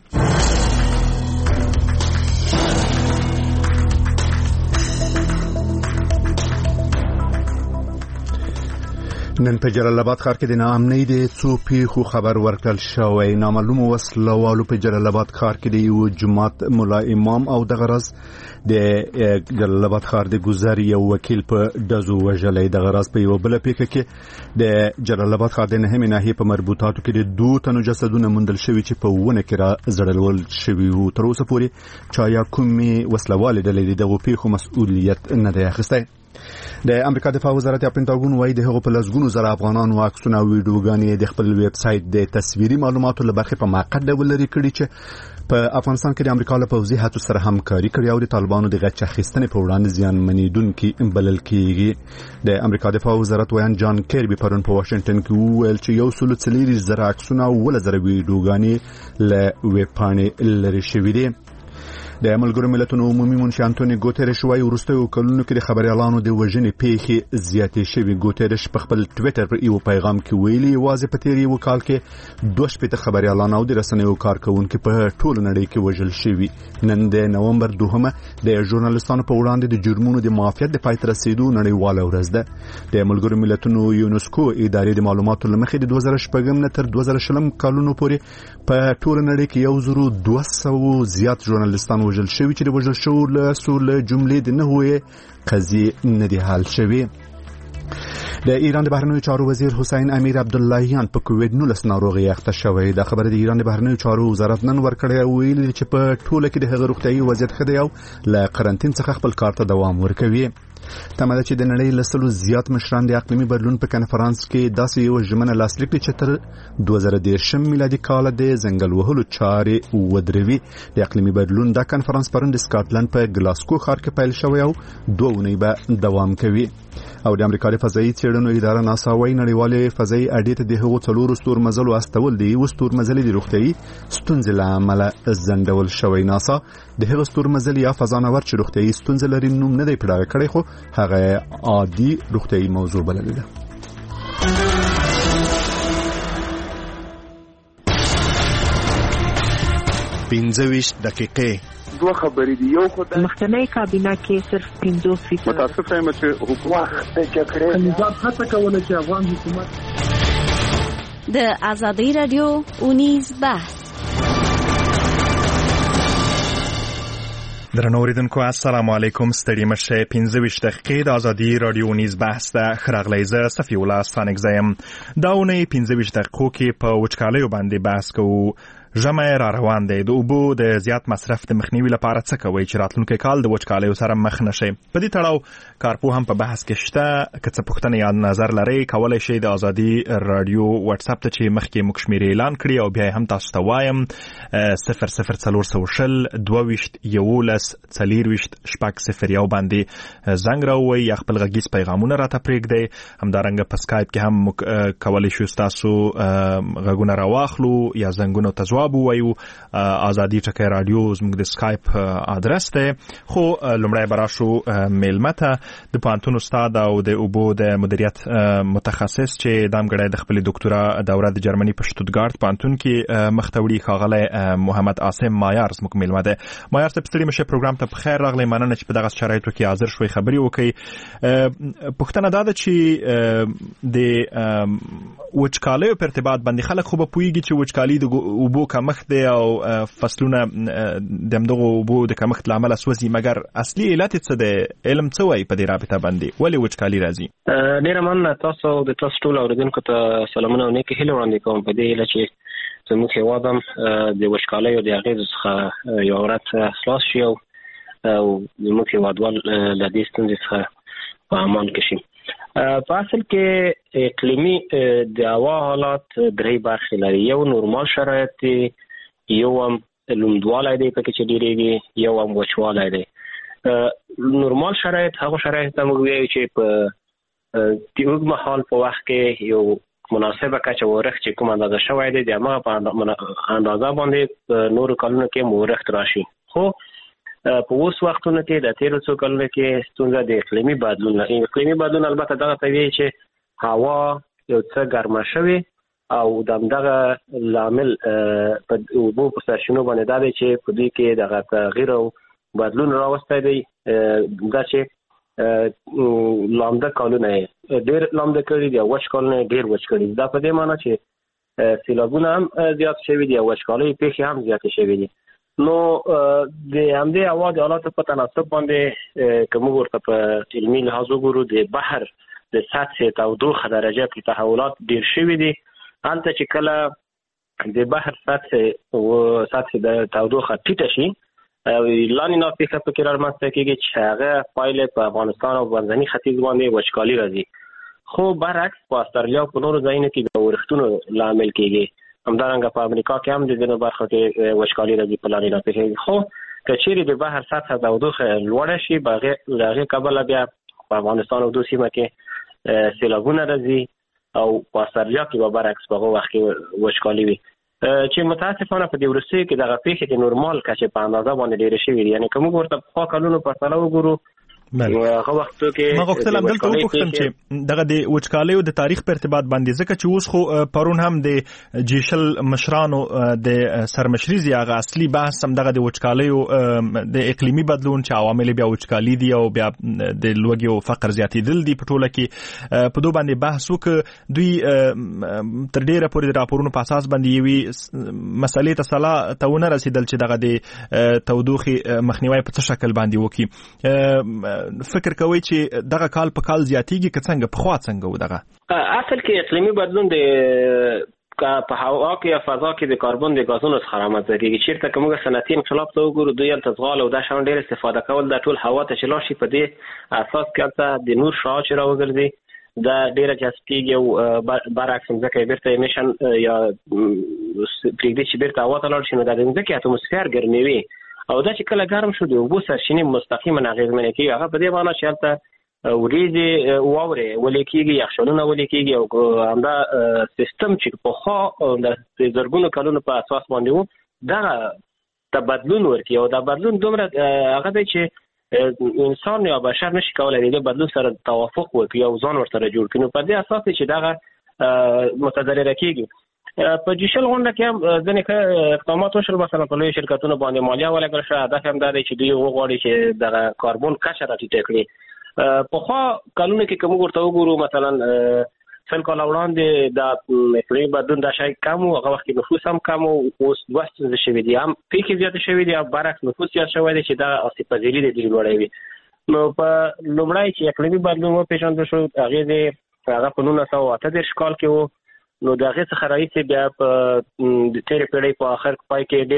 نن په جلال آباد ښار کې د ناامنۍ د څو پیښو خبر ورکړل شوی. نامعلوم وسلوالو په جلال آباد ښار کې د یو جماعت مولا امام او دغه راز د جلال آباد ښار د ګذر یو وکیل په ډزو وژلی. دغه راز په یو بل پیښه کې د جلال آباد ښار د نهمې ناحیې په مربوطاتو کې د 2 تنو جسدونه موندل شوي چې په ونه کې را زړول شوي وو. تر اوسه پورې چا یا کومې وسلوالې ډلې د دغو پیښو مسؤلیت نه دی اخیستی. د امریکا دفاع وزارت یا پینټاګون وايي د هغو په لسګونو زره افغانانو عکسونه او ویډیوګانې د خپل ویب سایټ د تصویري معلوماتو له برخې په موقت ډول لرې کړي چې په افغانستان کې د امریکا له پوځي هڅو سره همکاري کړې او د طالبانو د غچ اخیستنې په وړاندې زیانمنېدونکي بلل کېږي. د امریکا دفاع وزارت ویان جان کیربي پرون په واشنگټن کې وویل چې 140 زره عکسونه او 10 زره ویډیوګانې له ویب پاڼې لرې شوي دي. د ملګرو ملتونو عمومي منشي انټونی ګوتریش وايي وروستیو کلونو کې د خبريالانو د وژنې پیښې زیاتې شوې. ګوتریش په خپل ټویټر پر یو پیغام کې ویلي یوازې په تیر یو کال کې 2 خبريالان او د رسنیو کارکونکو په ټول نړۍ کې وژل شوي. نن د نومبر 2 د ژورنالستانو په وړاندې د جرمونو د معافیت د پای ته رسیدو نړیواله ورځ ده. د ملګرو ملتونو یونسکو ادارې د معلوماتو لمخې د 2014 نه تر 2020 کلونو پورې په ټول نړۍ کې 1200 زیات ژورنالستان وژل شوي چې د وژل شوو له سول جملې د نهوې قضیې نه دي حل شوي. د ایران د بهرنیو چارو وزیر حسین امیر عبداللهیان په کووید-19 ناروغي اخته شوی. دا خبره د ایران د بهرنیو چارو وزارت نن ورکړی او ویلي چې په ټوله کې د هغه روغتیايي وضعیت ښه دی او له قرنټین څخه خپل کار ته دوام ورکوي. تمه ده چې د نړۍ له 100 زیات مشران د اقلیمي بدلون په کنفرانس کې داسې یو ژمنه لاسلیک کړي چې تر 2013 میلادي کال د ځنګل وهلو چارې ودروي. د اقلیمي بدلون دا کنفرانس پرون د سکاټلند په ګلاسکو ښار کې پیل شوی او 2 اونۍ به دوام کوي. او د امریکا د فضایي څېړنو اداره ناسا وايي نړیوالې فضایي اډې ته د هغو 4 ستورمزلو استول د یو ستورمزلې د روغتیايي ستونزې له امله ځنډول شوی. ناسا د هغه ستورمزل یا فضانورد چې روغتیايي ستونزې لري نوم نه دی پړاو کړی خو هغه عادي روغتیايي موضوع بللی ده. پنځه دقیقې 2 خبرې دي. یو خدای مخکنی کابینه کې صرف 50 فیصد متاسف یم چې حکومت کې نظام هڅه کوله چې افغان حکومت د ازادي رادیو اونیز بحث. درنو اوریدونکو السلام علیکم. ستړي مشه 15 دقیقې د ازادي رادیو اونیز بحث ده. خراغلی ز صفی الله ستانک زیم. دا اونۍ 15 دقیقو کې په وچکالیو باندې بحث کوو. ژمی را روان دی. د اوبو د زیات مصرف د مخنیوي لپاره څه کوي چې راتلونکي کال د وچکالیو سره مخ نشي؟ په دې تړاو کارپو هم په بحث کې شته. که څه پوښتنه یا نظر لرئ کولی شئ د ازادي رادیو واتس اپ ته چې مخکې موږ شمیرې اعلان کړي او بیا هم تاسو ته وایم 00400 22 11 40 0 باندې زنګ راووئ یا خپل غږیز پیغامونه راته پرېږدئ. همدارنګه په سکایپ کې هم کولی شو تاسو غږونه راواخلو یا زنګونه ته ځواب ووایو. ازادي ټکی رادیو زموږ د سکایپ ادرس دی. خو لومړی به راشو میلمه ته. د پوهنتون استاد او د اوبو د مدیریت متخصص چې دامګړی د خپلې دکتورا دوره د جرمني په شتوتګارت پوهنتون کې مخ ته وړي ښاغلی محمد عاصم مایار زموږ میلمه دی. مایار صاحب ستړي مشه پروګرام ته په خیر راغلی. مننه چې په دغه شرایطو کې حاضر شوئ خبرې وکړئ. پوښتنه دا ده چې د وچکالیو په ارتباط باندې خلک خو به پوهیږي چې وچکالي د اوبو کمښت دی او فصلونه د همدغو اوبو د کمښت له امله سوځي، مګر اصلي علت څه دی؟ علم څه وایي په دې رابطه باندې؟ ولې وچکالي راځي؟ ډېره مننه. تاسو د تاسو ټول اورېدونکو ته سلامونه او نیکې هیلې وړاندې کوم په دې هیله چې زموږ هېواد هم د وچکالیو د اغېزو څخه یو ورځ خلاص شي او زموږ هېوادوال له دې ستونزې څخه په امان کې شي. په اصل کې اقلیمي د هوا حالات درې برخې لري. یو نورمال شرایط دي، یو هم لوندوالی دی پکې چې ډېرېږي، یو هم وچوالی دی. نورمال شرایط هغه شرایط ته موږ وایو چې په د اوږد مهال په وخت کې یو مناسبه کچه ورښت چې کوم اندازه شوی دی د همغه په اندازه باندې په نورو کلونو کې ورښت راشي. خو په اوس وختونو کې د تېرو څو کلونو کې ستونزه د اقلیمي بدلون. اقلیمي بدلون البته دغه ته وایي چې هوا یو څه ګرمه شوې او د همدغه لامل په اوبو په سرچینو باندې دا دی چې په دوی کې دغه تغییر او بدلون راوستی دی. دا چې لامده کالونه ډېر لامده کړي دي او وچ کالونه ډېر وچ کړي دي. دا په دې معنی چې سیلابونه هم زیات شوي دي او وچکالۍ پیښې هم زیاتې شوي دي. نو د همدې هوا د حالاتو په تناسب باندې که موږ ورته په علمي لحاظ وګورو د بحر د سطح تودوخه درجه کې تحولات ډېر شوي دي. هلته چې کله د بحر سطح د تودوخه ټیټه شي لاندې ناپیښه پکې رامنځته کېږي چې هغه پایلې په افغانستان او منځني ختیځ باندې وچکالي راځي. خو برعکس په استرالیا او په نورو ځایونو کې د ورښتونو لامل کېږي. همدارنګه په امریکا کې هم د ځینو برخو کې وچکالي راځي په لاندې ناپیښه. خو که چیرې د بحر سطح تودوخه لوړه شي له هغې کبله بیا په افغانستان او دو سیمه کې سیلابونه راځي او په استرالیا کې به برعکس په هغه وخت کې وچکالي وي. چې متاسفانه په دې وروستیو کې دغه پیښې د نورمال کچې په اندازه باندې ډېرې شوې دي. یعنې که موږ ورته پخوا کلونو په پرتله وګورو هغه وختو کې ما غوښتل همدلته وپوښتم چې دغه د وچکالیو د تاریخ په ارتباط باندې ځکه چې اوس خو پرون هم د جیشل مشرانو د سرمشري هغه اصلي بحث هم دغه د وچکالیو د اقلیمي بدلون چې عوامل بیا وچکالي دي او بیا د لوږې او فقر زیاتېدل دي په ټوله کې په دوه باندې بحث وکړ. دوی تر ډیره پورې د راپورونو په اساس باندې یوې مسلې ته سلا ته ونه رسېدل چې دغه د تودوخې مخنیوی په څه شکل باندې وکړي. فکر کوي چې دغه کال په کال زیاتېږي که څنګه پخوا څنګه و؟ دغه اصل کې اقلیمي بدلون د په هوا کې یا فضا کې د کاربن د غازونو څخه رامنځته کېږي. چېرته که موږ صنعتي انقلاب ته وګورو دوی هلته ځغال او دا شیان ډېر استفاده کول د ټول هوا ته چې لاړ شي په دې اساس کې هلته د نور شعاع چې راوګرځي دا ډېره جذب کېږي او برعکس مځکه یې بېرته ایمیشن یا پرېږدي چې بېرته هوا ته لاړ شي نو دا د مځکې اتموسفیر ګرموي او دا چې کله ګرم شو د اوبو سرچینې مستقیما اغېزمنې کېږي. هغه په دې معنی چې هلته وریځې واورې ولې کېږي یخچالونه ولې کېږي او همدا سیستم چې پخوا د زرګونو کلونو په اساس باندې و دغه ته بدلون ورکوي او دا بدلون دومره هغه دی چې انسان یا بشر نشي کولی د بدلون سره توافق وکړي او ځان ورسره جوړ کړي. نو په دې اساس چې دغه متضرره کېږي. په جیشل غونډه کې هم ځینې اقدامات وشول، مثلا په لویو شرکتونو باندې مالیه ولګول شوه. هدف هم دا دی چې دوی وغواړي چې دغه کاربن کچه راټیټه کړي. پخوا کلونو کې که موږ ورته وګورو مثلا سل کاله وړاندې د اقلیمي بدلون دا شی کم و، هغه وخت کې نفوس هم کم و. اوس دوه ستونزې شوي دي، هم پیښې زیاتې شوي دي او برعکس نفوس زیات شوی دی چې دا آسیب پذیري د دوی لوړوي. نو په لومړی چې اقلیمي بدلون وپېژندل شو هغه په 1938 کال کې و. نو د هغې څخه راهیسې بیا په تېرې پیړۍ په آخر پای کې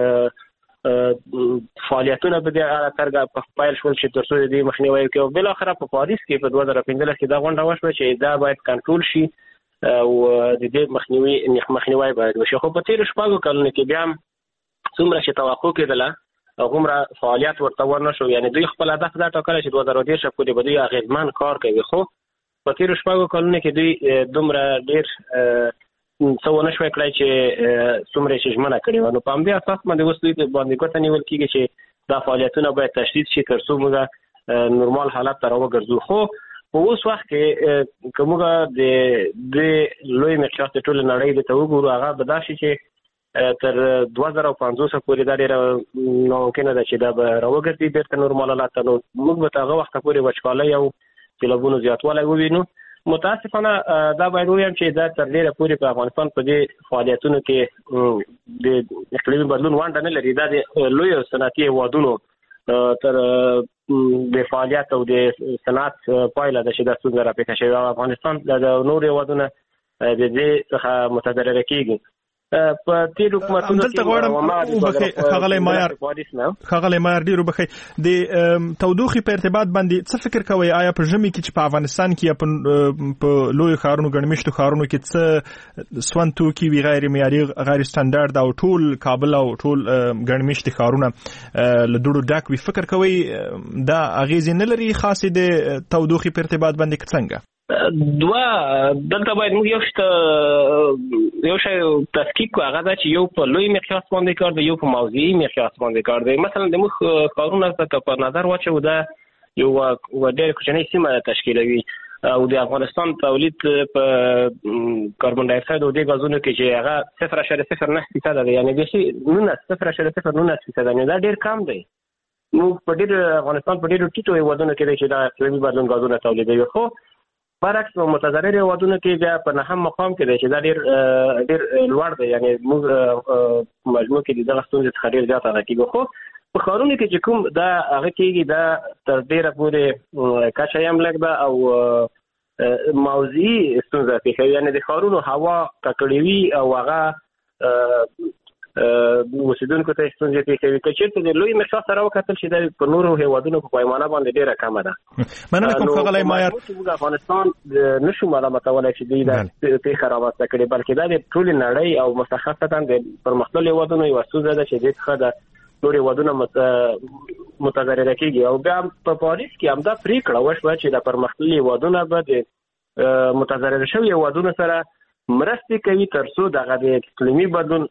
ډېر فعالیتونه په دې اړه ترګه پیل شول چې تر څو د دې مخنیوی وکړي. او بالاخره په پاریس کې په 2015 کې دا غونډه وشوه چې دا باید کنټرول شي او د دې مخنیوی باید وشي. خو په تېرو شپږو کلونو کې بیا هم څومره چې توقع کېدله هغومره فعالیت ورته ورنه شو. یعنې دوی خپل هدف دا ټاکلی چې 2013 پورې به دوی اغېزمن کار کوي. خو په تېرو شپږو کلونو کې دوی دومره ډېر څه ونه شوی کړی چې څومره یې ژمنه کړې وه. نو په همدې اساس باندې اوس دوی باندې ګوته نیول کېږي چې دا فعالیتونه باید تشدید شي تر څو موږ نورمال حالت ته راوګرځو. خو په اوس وخت کې که موږ د لوی مقیاس د ټولې نړۍ د ته وګورو هغه به دا شي چې تر 2050 پورې دا ډېره ناممکنه ده چې دا به راوګرځي بېرته نورمال حالت ته. نو موږ به تر هغه وخته پورې وچکالۍ او سیلابونو زیاتوالی ووینو. متاسفانه دا باید ووایم چې دا تر ډېره پورې په افغانستان په دې فعالیتونو کې د اقلیمي بدلون ونډه نه لري. دا د لویو صنعتي هېوادونو تر د فعالیت او د صنعت پایله ده چې دا ستونزه راپېښه شوې او افغانستان د نورو هېوادونو د دې څخه متضرره کېږي. په تیر حکومتونو کې خغلی مایار ډیرو بخي د تودوخي په ارتباط باندې څه فکر کوي آیا په ژمي کې چې په افغانستان کې په لوی ښارونو ګڼمشتو ښارونو کې څه سون توکي وی غیر معیاري غیر سټانډرډ او ټول کابل او ټول ګڼمشتي ښارونه له دوړو ډک وي فکر کوي دا اغیزې نه لري خاصه د تودوخي په ارتباط باندې څنګه دوا دلته باید موږ یو شی تفکیک کو هغه دا چې یو په لوی مقیاس باندې کار دی یو په موضوعي مقیاس باندې کار دی مثلا د موږ کارونه څخه په نظر واچو دا یو ډېر کوچنی سیمه تشکیلوي او د افغانستان تولید په کاربن ډای اکساید او د غازونو کې چې هغه 0.09% دی یعنی د 0.09% دا ډېر کم دی موږ په ډېر افغانستان په ډېر ټیټو هیوادونو کې چې دا اقلیمي بدلون غازونه تولیدوي خو برعکس په متضرر هیوادونو کې بیا په نهم مقام کې دی چې دا ډېر لوړ دی یعنی موږ مجموع کې دغه ستونزې څخه ډېر زیات هغه کېږي خو په ښارونو کې چې کوم دا هغه کېږي دا تر ډېره پورې کچه یې هم لږ ده او موضوعي ستونزه پېښوي یعنی د ښارونو هوا ککړې وي او هغه اوسیدونکو ته ستونزې پېښوي که چېرته د لوی مقیاس سره وکتل شي دا په نورو هیوادونو په پیمانه باندې ډېره کمه ده مننه کوم ښاغلی مایار موږ افغانستان نشو ملامتولی چې دوی دا پېښه رامنځته کړې بلکې دا د ټولې نړۍ او مشخصتا د پرمختللو هیوادونو یوه ستونزه ده چې دې څخه د نور هیوادونه متضرره کېږي او بیا په پاریس کې همدا پرېکړه وشوه چې د پرمختللي هیوادونه به د متضرره شوي هیوادونو سره مرستې کوي ترڅو دغه د اقلیمي بدلون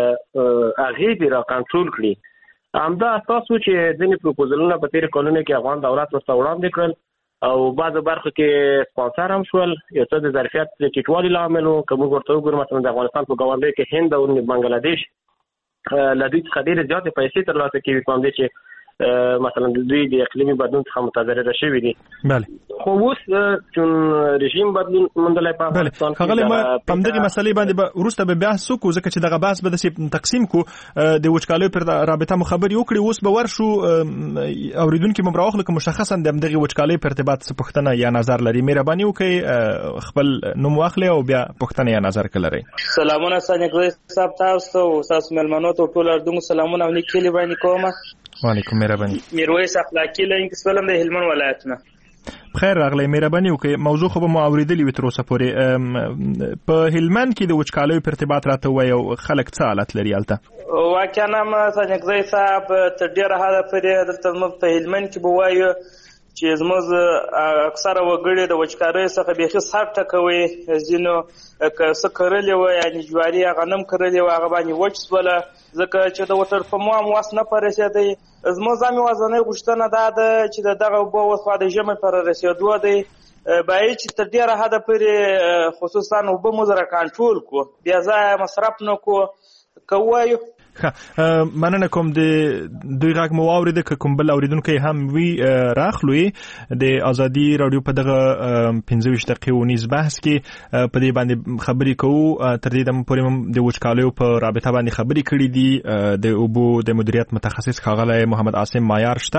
اغېزې را کنټرول کړي همدا اساس و چې ځینې پروپوزلونه په تېرو کلونو کې افغان دولت ورته وړاندې کړل او بعضو برخو کې سپانسر هم شول یو څه د ظرفیت د ټیټوالي له امله و که موږ ورته وګورو مثلا د افغانستان په ګاونډیو کې هند او بنګلادیش له دوی څخه ډېرې زیاتې پیسې ترلاسه کوي په همدې چې مثلا دوی د اقلیمي بدلون څخه متضرره شوي دي خو اوس چون رژیم بدلون موندلی په افغانستان کې ښاغلی ما په همدغې مسلې باندې به وروسته به بحث وکړو ځکه چې دغه بحث به داسې تقسیم کړو د وچکالیو پر رابطه مو خبرې وکړې اوس به ورشو اورېدونکي مو راواخلو که مشخصا د همدغې وچکالۍ په ارتباط څه پوښتنه یا نظر لري مهرباني وکړئ خپل نوم واخلئ او بیا پوښتنه یا نظر که لرئ سلامونه سانیګزی صاحب تاسو او ستاسو مېلمنو ته ټول اردومو سلامونه او نیک هیلې وړاندې کوم وعلیکم مهرباني میرویس اخلاقی له انګلیس ولم د هلمند ولایت نه بخیر راغلی مهرباني وکړئ موضوع خو به مو اورېدلې وي تر اوسه پورې په هلمند کې د وچکالیو په ارتباط راته ووایي او خلک څه حالت لري هلته واقعا هم سانیګزی صاحب تر ډېره حده پورې دلته زموږ په هلمند کې به وایو چې زموږ اکثره وګړي د وچکارۍ څخه بیخي سر ټکوي ځینو که څه کرلي وه یعنې جواري غنم کرلي وه هغه باندې وچ شوله ځکه چې د وټرپمو هم وس نه په رسېدی زموږ ځامې ورځنۍ غوښتنه دا ده چې د دغه اوبه اوس خوا د ژمي پر رسېدو دی باید چې تر ډېره حده پورې خصوصا اوبه مو سره کنټرول کړو بیا ځایه مصرف نه کړو که ووایو مننه کوم د دوی غږ مو واورېده که کوم بل اورېدونکی هم وي راخلو د ازادي راډیو په دغه 15 دقیقې ونیز بحث کې په دې باندې خبرې کوو تر دې دمه پورې هم د وچکالیو په رابطه باندې خبرې کړې دي د اوبو د مدیریت متخصص ښاغلی محمد عاصم مایار شته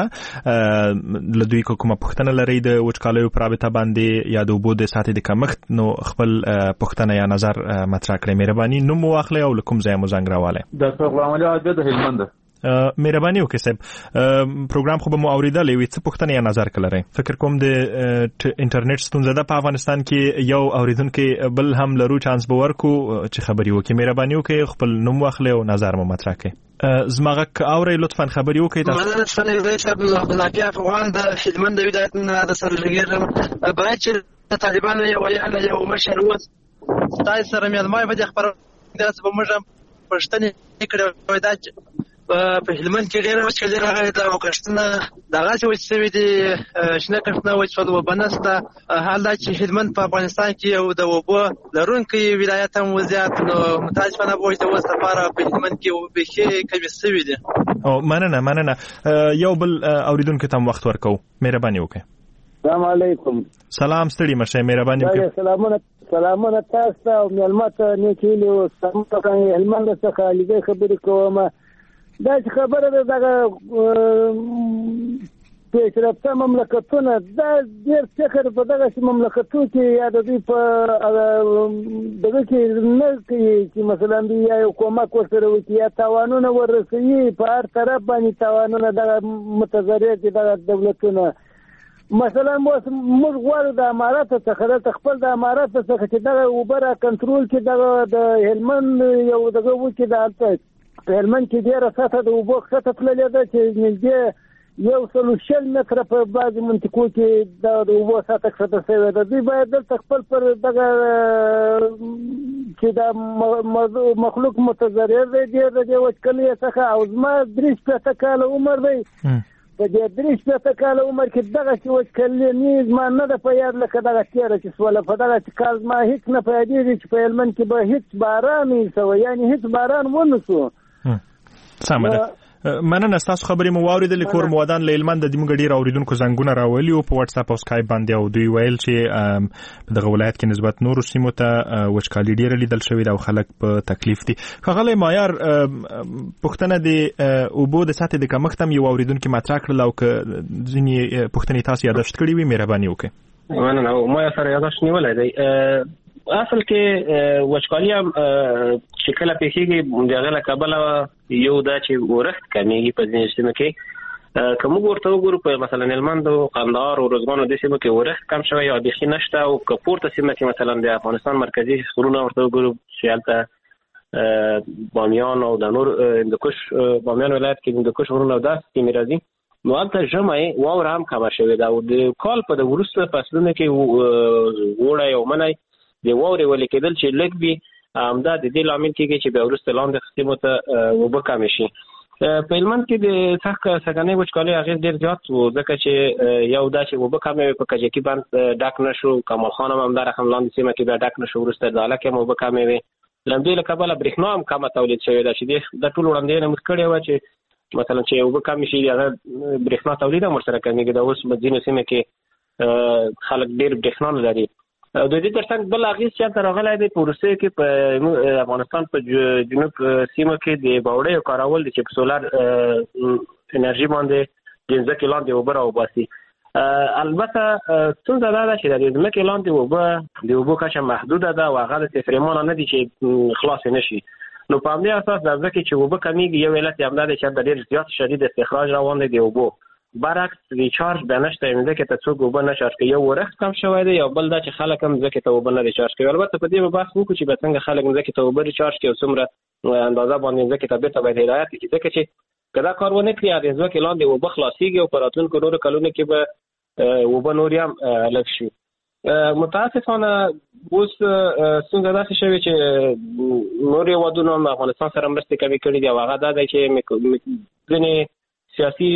له دوی که کومه پوښتنه لرئ د وچکالیو په رابطه باندې یا د اوبو د سطحې د کمښت نو خپل پوښتنه یا نظر مطرح کړئ مهرباني نوم مو واخلئ او له کوم ځایه مو زنګ راوالی عملی عادیه د هلمند مهرباني وکړئ صاحب پروګرام خو به مو اورېدلی وي څه پوښتنه یا نظر که لرئ فکر کوم د انټرنیټ ستونزه ده په افغانستان کې یو اورېدونکی بل هم لرو چانس به ورکړو چې خبرې وکړي مهرباني وکړئ خپل نوم واخلئ او نظر مو مطرح کړئ زما غږ اورئ لطفا خبرې وکړئ مننه سانیګزی صاحب عبدالعافیه افغان د هلمند ولایت نه درسره لګېږم باید چې د طالبانو یو مشر اوس ستاسو سره مېلمه په دې خبره داسې به موږ هم پوښتنې کړې وای دا چې په هلمند کې ډېره وچکالي راغلې ده او کښتونه دغسې وچ شوي دي شنه کښتونه وچ شول اوبه نشته حال دا چې هلمند په افغانستان کې یو د اوبو لرونکی ولایت هم و زیات نو متاسفانه به وایي د اوس لپاره په هلمند کې بیخي کمې شوي دي مننه یو بل اورېدونکي ته هم وخت ورکوو مهرباني وکړئ السلام علیکم سلام ستړي مشه مهرباني وکړئ سلامونه تاسو ته او مېلمه ته نیک هیلې اوسم هلمند څخه لیدې خبرې کوم دا چې خبره ده دغه پیشرفته مملکتونه دا ډېر فکر په دغه مملکتو کې یا د دوی په دغه کې نه کوي چې مثلا دوی یا یو کومک ورسره وکړي یا تاوانونه ورسوي په هر طرف باندې تاوانونه دغه متضرر دي دغه دولتونه. مثلا موږ غواړو د امارات څخه د خپل د امارات څخه چې دغه اوبه را کنټرول کړي دغه د هلمند یو دغه وکړي د په هلمند کې ډېره سطحه د اوبو ښکته تللې ده چې نږدې 100 متره په بعضې منطقو کې د اوبو سطحه ښکته شوې ده. دوی باید دلته خپل پر دغه چې د مخلوق متضرر دی ډېر د دې وچکالۍ څخه او زما 43 کاله عمر دی په دې 43 کاله عمر کې دغه چې وچکالۍ زما نه ده په یاد لکه دغه تېره چې سوله په دغه کال زما هېڅ نه په یادېږي چې په هلمند کې به هېڅ باران نه شوی یعنې هېڅ باران ونه شو. سمه ده. مننه ستاسو خبرې مو واورېدلې. کور مودان له هلمند د موږ ډېر اوریدونکو زنګونه راولي او په واتس اپ او سکایپ باندې او دوی ویل چې په دغه ولایت کې نسبت نورو سیمو ته وچکالي ډېره لیدل شوې ده او خلک په تکلیف دي. ښاغلی مایار پوښتنه د اوبو د سطحې د کمښت هم یو اوریدونکي مطرح کړل او که ځینې پوښتنې تاسو یاداشت کړې وي مهرباني وکړئ. مننه. ما سره یاداشت نیولی دی. اصل کې وچکالي هم چې کله پیښیږي د هغې له کبله یو دا چې ورښت کمیږي په ځینې سیمو کې. که موږ ورته وګورو په مثلا هلمند او قندهار او روزګان او دې سیمو کې ورښت کم شوی یا بیخي نشته او که پورته سیمه کې مثلا د افغانستان مرکزي غرونه ورته وګورو چې هلته بامیان او د نور هندوکش بامیان ولایت کې هندوکش غرونه او داسې سیمې راځي نو هلته ژمی واوره هم کمه شوې ده او د کال په د وروسته فصلونو کې اوړی او منی د واورې ولې کېدل چې لږ وي همدا د دې لامل کېږي چې بیا وروسته لاندې سیمو ته اوبه کمې شي. په هلمند کې د سږنۍ وچکالۍ اغېز ډېر زیات و ځکه چې یو دا چې اوبه کمې وې په کجکي بند ډک نه شو. کمال خان هم همدا رقم لاندې سیمه کې بیا ډک نه شو. وروسته داله کې هم اوبه کمې وې. له همدې له کبله برېښنا هم کمه تولید شوې ده چې دا ټول وړاندوینه موږ کړې وه چې مثلا چې اوبه کمې شي هغه برېښنا تولید هم ورسره کمېږي. دا اوس په ځینو سیمو کې خلک ډېر برېښنا نه لري. د دې ترڅنګ بل اغېز چې هلته راغلی دی په وروستیو کې په افغانستان په جنوب سیمه کې د باوړیو کارول دي چې په سولر انرژي باندې د ځمکې لاندې اوبه راوباسي. البته ستونزه دا ده چې د ځمکې لاندې اوبه د اوبو کچه محدوده ده او هغه داسې پرېمانه نه دي چې خلاصې نه شي. نو په همدې اساس د ځمکې چې اوبه کمیږي یو علت یې همدا دی چې هلته ډېر زیات شدید استخراج روان دی د اوبو. برعکس ریچارج به نشته ځکه ته څوک اوبه نه چارج کوي. یو ورښت کم شوی دی یا بل دا چې خلک هم ځکه ته اوبه نه ریچارج کوي. البته په دې به بحث وکړو چې به څنګه خلک ځکه ته اوبه ریچارج کوي او څومره اندازه باندې ځکه ته بیرته باید هدایت کړي ځکه چې که دا کار ونه کړي د ځمکې لاندې اوبه خلاصېږي او په راتلونکو نورو کلونو کې به اوبه نورې هم لږ شي. متاسفانه اوس څنګه داسې شوي چې نور هېوادونه هم افغانستان سره مرستې کمې کړي دي او هغه دا دی چې ځینې سیاسي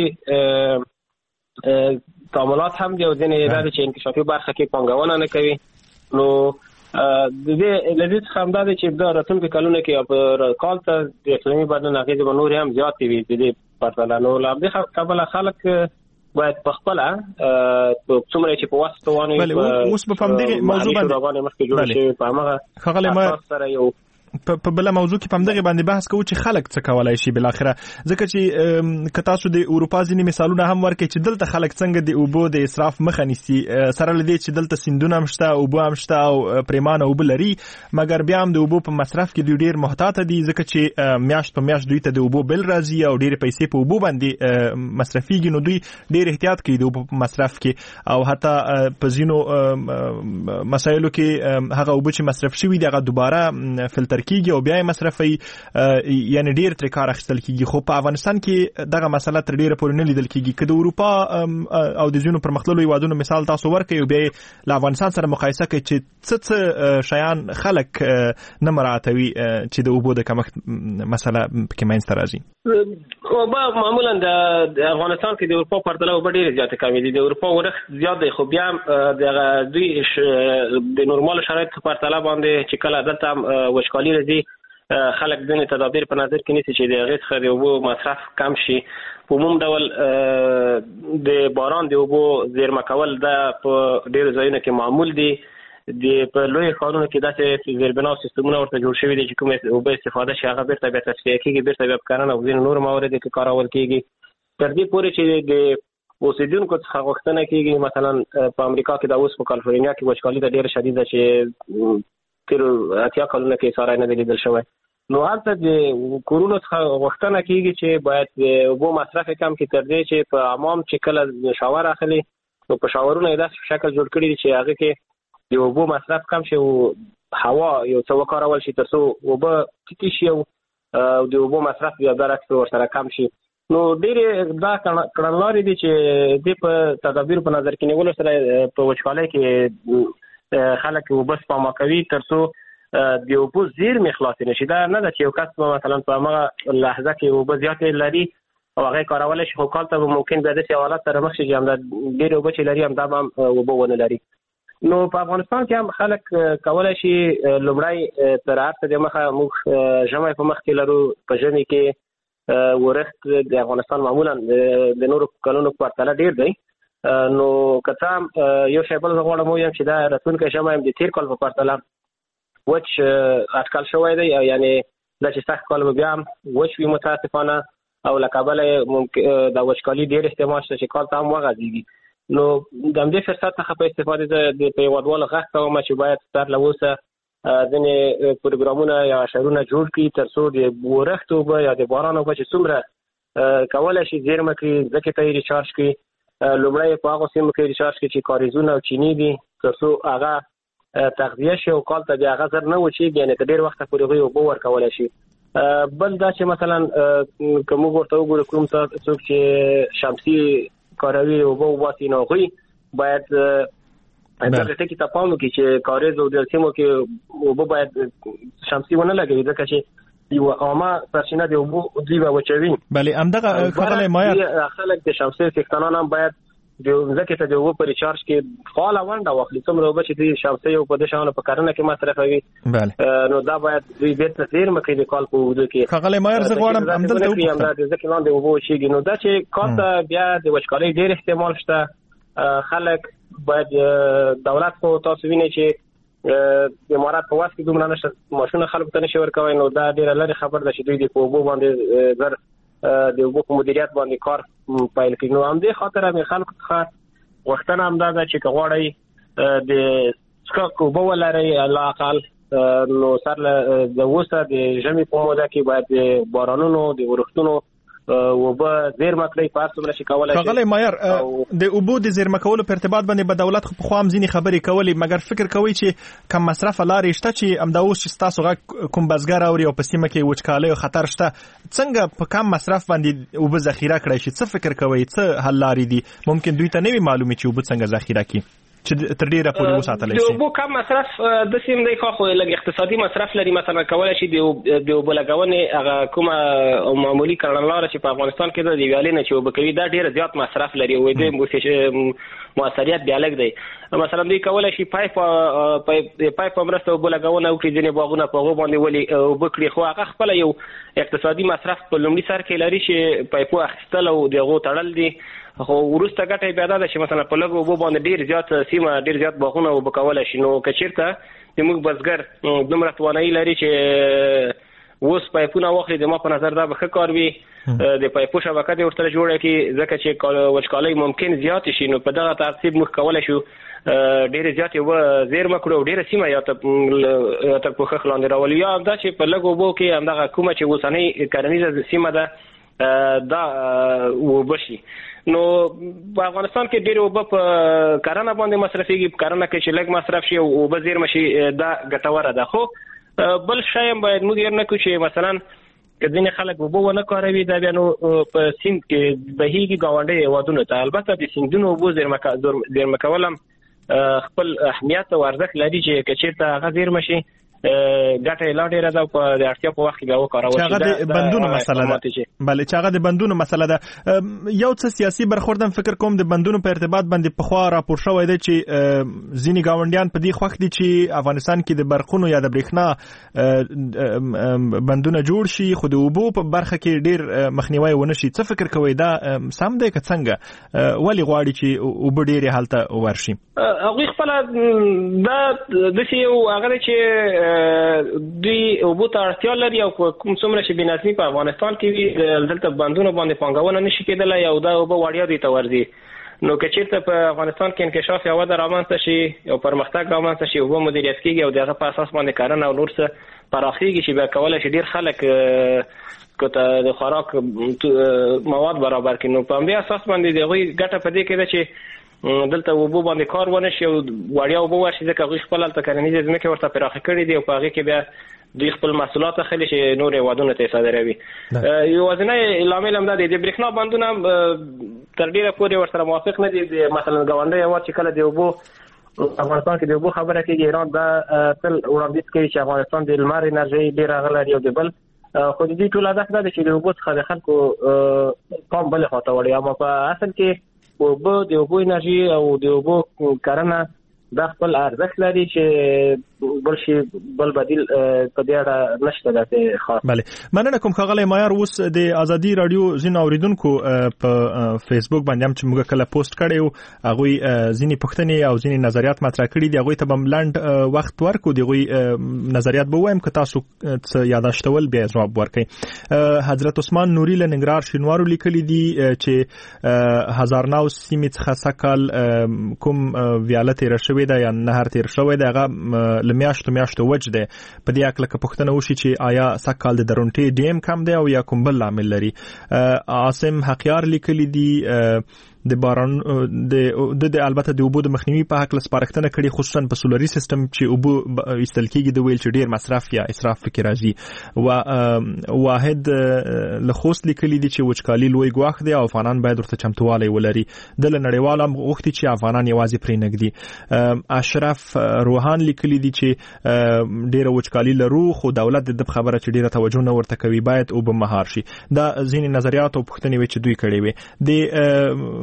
تعاملات هم دي او ځینې دا دي چې انکشافي برخه کې پانګونه نه کوي. نو د دې له دې څخه هم دا دی چې د راتلونکو کلونو کې په کال ته د اقلیمي بدلون اغېزې به نورې هم زیاتې وي د دې پرتله. نو له همدې کبله خلک باید په خپله څومره چې په وس توانوي اوس به په همدغې موضوع باندې مخکې جوړ شوي په همغه اساس سره یو په بل موضوع کې په همدغه باندې بحث کوو چې خلک څه کولای شي بل اخره ځکه چې که تاسو د اروپا ځینې مثالونه هم ورکړئ چې دلته خلک څنګه د اوبو د اسراف مخه نیسي سره له دې چې دلته سیندونه هم شته اوبه هم شته او پرېمانه اوبه لري مګر بیا هم د اوبو په مصرف کې دوی ډېر محتاطه دي ځکه چې میاشت په میاشت دوی ته د اوبو بل راځي او ډېرې پیسې په اوبو باندې مصرفېږي نو دوی ډېر احتیاط کوي د اوبو په مصرف کې او حتی په ځینو مسایلو کې هغه اوبه چې مصرف شوي دي هغه دوباره فلتر کیږي او بیا یې مصرفي یعنی ډیر تر کار اخیستل کیږي. خو په افغانستان کې دغه مسله تر ډیره پورې نه لیدل کیږي. که د اروپا او د ځینو پرمختللو هیوادونو مثال تاسو ورکړئ او بیا له افغانستان سره مقایسه کړئ چې څه شیان خلک نه مراعاتوي چې د اوبو د کمښت مسله پکې منځته راځي. اوبه معمولا د افغانستان کې د اروپا په پرتله اوبه ډېرې زیاتې کمې دي. د اروپا ورښت زیات دی خو بیا دوی د نورمالو شرایطو په پرتله باندې چې کله دلته وچکالي راځي خلک ځینې تدابیر په نظر کې نیسي چې د هغې څخه د اوبو مصرف کم شي. په عموم ډول د باران د اوبو زیرمه کول دا په ډېرو ځایونو کې معمول دي. په لوی ښارونو کې داسې زیربنا سیستمونه ورته جوړ شوي دي چې کومې اوبه استفاده شي هغه بیرته بیا تصفیه کېږي بیرته بیا په کرنه او ځینو نورو مواردو کې کارول کېږي تر دې پورې چې د اوسیدونکو څخه غوښتنه کیږي مثلا په امریکا کې د اوس په کالیفورنیا کې وچکالي د ډېر شدیده چې تر 80 کلونو کې ساره نه لیدل شوی نو هلته د کورونو څخه غوښتنه کیږي چې باید اوبو مصرف کم کړي تر دې چې په عوام چې کله شاور اخلي نو په شاورونو یې داسې شکل جوړ کړی چې هغه کې د اوبو مصرف کم شي او هوا یو څه وکارول شي ترڅو اوبه ټیټ شي او د اوبو مصرف بیا برعکس ورسره کم شي نو ډېر دا کړنلارې دي چې د په تدابیر په نظر کې نیولو سره په وچکالۍ کې خلک اوبه سپما کوي ترڅو د اوبو زیرمې خلاصې نشي دا نه ده چې یو کس مثلا په هغه لحظه کې اوبه زیاتې لري او هغه کارول شي خو کال ته ممکن به د حالت سره مخ شي چې هم د ډېر اوبه چې لري هم دا هم اوبه ونه لري نو په افغانستان کې هم خلک کولای شي لومړی تر هر څه د مخه موږ ژمی په مخ کې لرو په ژمي کې ورښت د افغانستان معمولا د نورو کلونو په پرتله ډېر دی نو که څه یو شی بل زه غواړم ووایم چې دا راتلونکی ژمی هم د تېر کال په پرتله وچ اټکل شوی دی یعنی دا چې سخت کال به بیا هم وچ وي متاسفانه او له کابله د وچکالي ډېر احتمال شته چې کال ته هم وغځېږي نو د همدې فرصت څخه په استفادې زه په هېوادوالو غږ کوم چې باید تر له اوسه ځینې پروګرامونه یا اشرونه جوړ کړي ترڅو د ورښت اوبه یا د باران اوبه چې څومره کولی شي زیرمه کړي ځمکې ته یې ریچارج کړي لومړی په هغو سیمو کې ریچارج کړي چې کاریزونه او چینې دي ترڅو هغه تغذیه شي او کال ته بیا هغه زر نه وچېږي یعنې تر ډېر وخته پورې هغوی اوبه ورکولی شي بل دا چې مثلا که موږ ورته وګورو کوم څوک چې شمسي کاروي اوبه وباسي نو هغوی باید دغه ټکي ته پام وکړي چې کاریز او د سیمو کې اوبه باید شمسي ونه لګوي ځکه چې یو عامه سرچینه د اوبو دوی به وچوي بلې همدغه ښاغلی مایر خلک د شمسي څښتنان هم باید د ځمکې ته د اوبو په ریچارج کې فعاله ونډه واخلي څومره اوبه چې دوی شمسي او په دې شیانو په کرنه کې مصرفوي نو دا باید دوی بیرته زیرمه کړي د کال په اوږدو کې ښاغلی مایر زه غواړم همدلته وپوښتم د ځمکې لاندې اوبه وچېږي نو دا چې کال ته بیا د وچکالۍ ډېر احتمال شته خلک باید دولت خو تاسو وینئ چې د امارات په واس کې دومره نشته ماشونه خلکو ته نشي ورکوی نو دا ډېره لرې خبر ده چې دوی د په اوبو باندې زر د اوبو په مدیریت باندې کار پیل کړي نو همدې خاطر هم خلکو څخه غوښتنه همدا ده چې که غواړئ د څښاک اوبه ولرئ لااقل نو سر له د اوسه د ژمي په موده کې باید د بارانونو د ورښتونو اوبه زیرمه کړئ په هر څومره چې کولی شي ښاغلی مایر د اوبو د زیرمه کولو په ارتباط باندې به دولت خو پخوا هم ځینې خبرې کولې مګر فکر کوئ چې کم مصرفه لارې شته چې همدا اوس چې ستاسو غږ کوم بزګر اوري او په سیمه کې وچکالۍ او خطر شته څنګه په کم مصرف باندې اوبه ذخیره کړی شي څه فکر کوئ څه حل لارې دي ممکن دوی ته نه وي معلومې چې اوبه څنګه ذخیره کړي چې تر ډیره پورې وساتلی شي د اوبو کم مصرف د سیم دی خو لږ اقتصادي مصرف لري مثلا کولی شي د اوبو لګونې هغه کومه معمولي کړنلاره چې په افغانستان کې د ویالې نه چې اوبه کوي دا ډېر زیات مصرف لري او د موثریت بیا لږ دی مثلا دوی کولی شي پایپ په مرسته اوبه لګونه وکړي ځینې باغونه په هغو باندې اوبه کړي خو هغه خپله یو اقتصادي مصرف په لومړي سر کې لري چې پایپو اخیستل او د هغو تړل دي خو وروسته ګټه بیا دا ده چې مثلا په لږو اوبو باندې ډېر زیات سیمه ډېر زیات باغونه اوبه کولی شي نو که چېرته زموږ بزګر دومره توانایي لري چې اوس پایپونه واخلي د ما په نظر دا به ښه کار وي د پایپو شبکه دې ورسره جوړه کړي ځکه چې وچکالۍ ممکن زیاتې شي نو په دغه ترتیب موږ کولی شو ډېرې زیاتې اوبه زیرمه کړو او ډېره سیمه یا تر پوښښ لاندې راولو یا دا چې په لږو اوبو کې همدغه کومه چې اوسنۍ کرنیزه سیمه ده دا اوبه شي نو په افغانستان کې ډېر اوبه په کرنه باندې مصرفېږي په کرنه کې چې لږ مصرف شي او اوبه زیرمه شي دا ګټوره ده خو بل شی هم باید موږ هېر نه کړو چې مثلا که ځینې خلک اوبه ونه کاروي دا بیا نو په سیند کې بهیږي ګاونډي هېوادونو ته البته د سیندونو اوبو زیرمه کول هم خپل اهمیت او ارزښت لري چې که چېرته هغه زیرمه شي ګټه یې لا ډېره ده او د اړتیا په وخت کې بیا وکارول شي چې هغه د بندونو مسله ده بلې چې هغه د بندونو مسله ده یو څه سیاسي برخورد هم فکر کوم د بندونو په ارتباط باندې پخوا راپور شوی دی چې ځینې ګاونډیان په دې خوښ دي چې افغانستان کې د برقونو یا د برېښنا بندونه جوړ شي خو د اوبو په برخه کې ډېر مخنیوی ونه شي څه فکر کوئ دا سم دی که څنګه ولې غواړي چې اوبه ډېرې هلته ورشي هغوی خپله دا داسې یو هغه دی چې دوی اوبو ته اړتیا لري او کوم څومره چې بېنظمي په افغانستان کې وي دلته بندونو باندې پانګونه نشي کېدلی او دا اوبه وړیا دوی ته ورځي نو که چیرته په افغانستان کې انکشاف یا وده رامنځته شي او پرمختګ رامنځته شي او مدیریت کیږي او دغه په اساس باندې کارونه او نور څه پراخیږي چې به کولای شي ډیر خلک کته د خوراک مواد برابر کړي. نو په همدې اساس باندې دغه ګټه په دې کې ده چې دلته وبو باندې کار ونه شي او وړیا وبو ورشي ځکه غوښ خپل تل کرنیزه ځمکه ورته پراخه کړي دي او په هغه کې بیا دوی خپل محصولات خلي چې نور وادونه ته صادروي. یو ځنه لامل هم د برېښنا بندونه تر ډیره پورې ورسره موافق نه دي. مثلا غونډه یو چې کله دی وبو افغانستان کې د وبو خبره کوي ایران دا تل وړاندیز کوي چې افغانستان د لمر انرژي ډیر غلړ یو دی بل خو د دې ټول هدف دا دی چې د وبو څخه د خلکو پام بل خاطر وړي اما په اصل کې وبو د وبو انرژي او د وبو کرنه دا خپل ارزښت لري چې بل بدیل په دې اړه نشته ده خاص. بله مننه کوم خغلی مایار. اوس د ازادي رادیو ځینو اوریدونکو په فیسبوک باندې هم چې موږ کله پوسټ کړو هغه ځینی پښتني او ځینی نظریات مطرح کړي دي. هغه ته بم لاند وخت ورکو دي هغه نظریات به وایم که تاسو یاداشتول بیا جواب ورکړئ. حضرت عثمان نوري له ننګرهار شینوارو لیکلي دي چې هزارناو سیمې څخه سکل کوم ویالت راشي دا یا نهر تیر شوی دا هغه لمیاشتو وجه ده. په دې اکل کې پښتنه وشي چې آیا سکال د درونټي ډیم کم دی او یا کوم بل عامل لري. عاصم حقیار لیکلی دی د باران د البته د اوبو د مخنیوي په حق لسپارښتنه کړي خصوصا په سولري سیستم چې اوبو استل کېږي د ویل چې ډیر مصرف یا اسراف فکر راځي. او واحد لخوست لیکلی دي چې وچکالي لوی ګواښ دی او افغانان باید ورته چمتووالی ولري. د نړیوال هم غوښتي چې افغانان یوازې پرې نګدي. اشرف روحان لیکلی دي چې ډیر وچکالي لرو خو دولت د خبره چې ډیره توجه نه ورته کوي باید او به مهار شي. دا ځینې نظریات او پوښتنې چې دوی کړي وي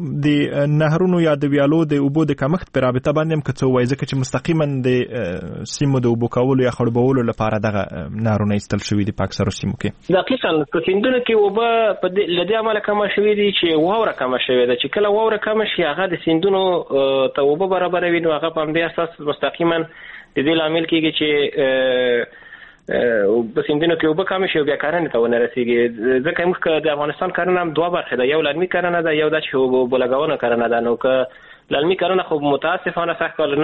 د نهرونو یا د ویالو د اوبو د کمښت په رابطه باندې هم کڅو وایي ځکه چې مستقیما د سیمو د اوبو کولو یا خړوبولو لپاره دغه نهرونه ایستل شوي دي په اکثرو سیمو کې. دقیقاً په سیندونو کې اوبه په لدې عمله کمه شوې دي چې واوره کمه شوې ده چې کله واوره کمه شي هغه د سیندونو ته اوبه برابروي نو هغه په همدې اساس مستقیما د دې لامل کېږي چې په سیندونو کې اوبه کم شي او بیا کرنې ته ونه رسیږي. ځکه موږ د افغانستان کرنه هم دوه برخې ده، یو للمي کرنه ده یو د اوبو لګونه کرنه ده. نو که للمي کرنه خو متاسفانه سخت کال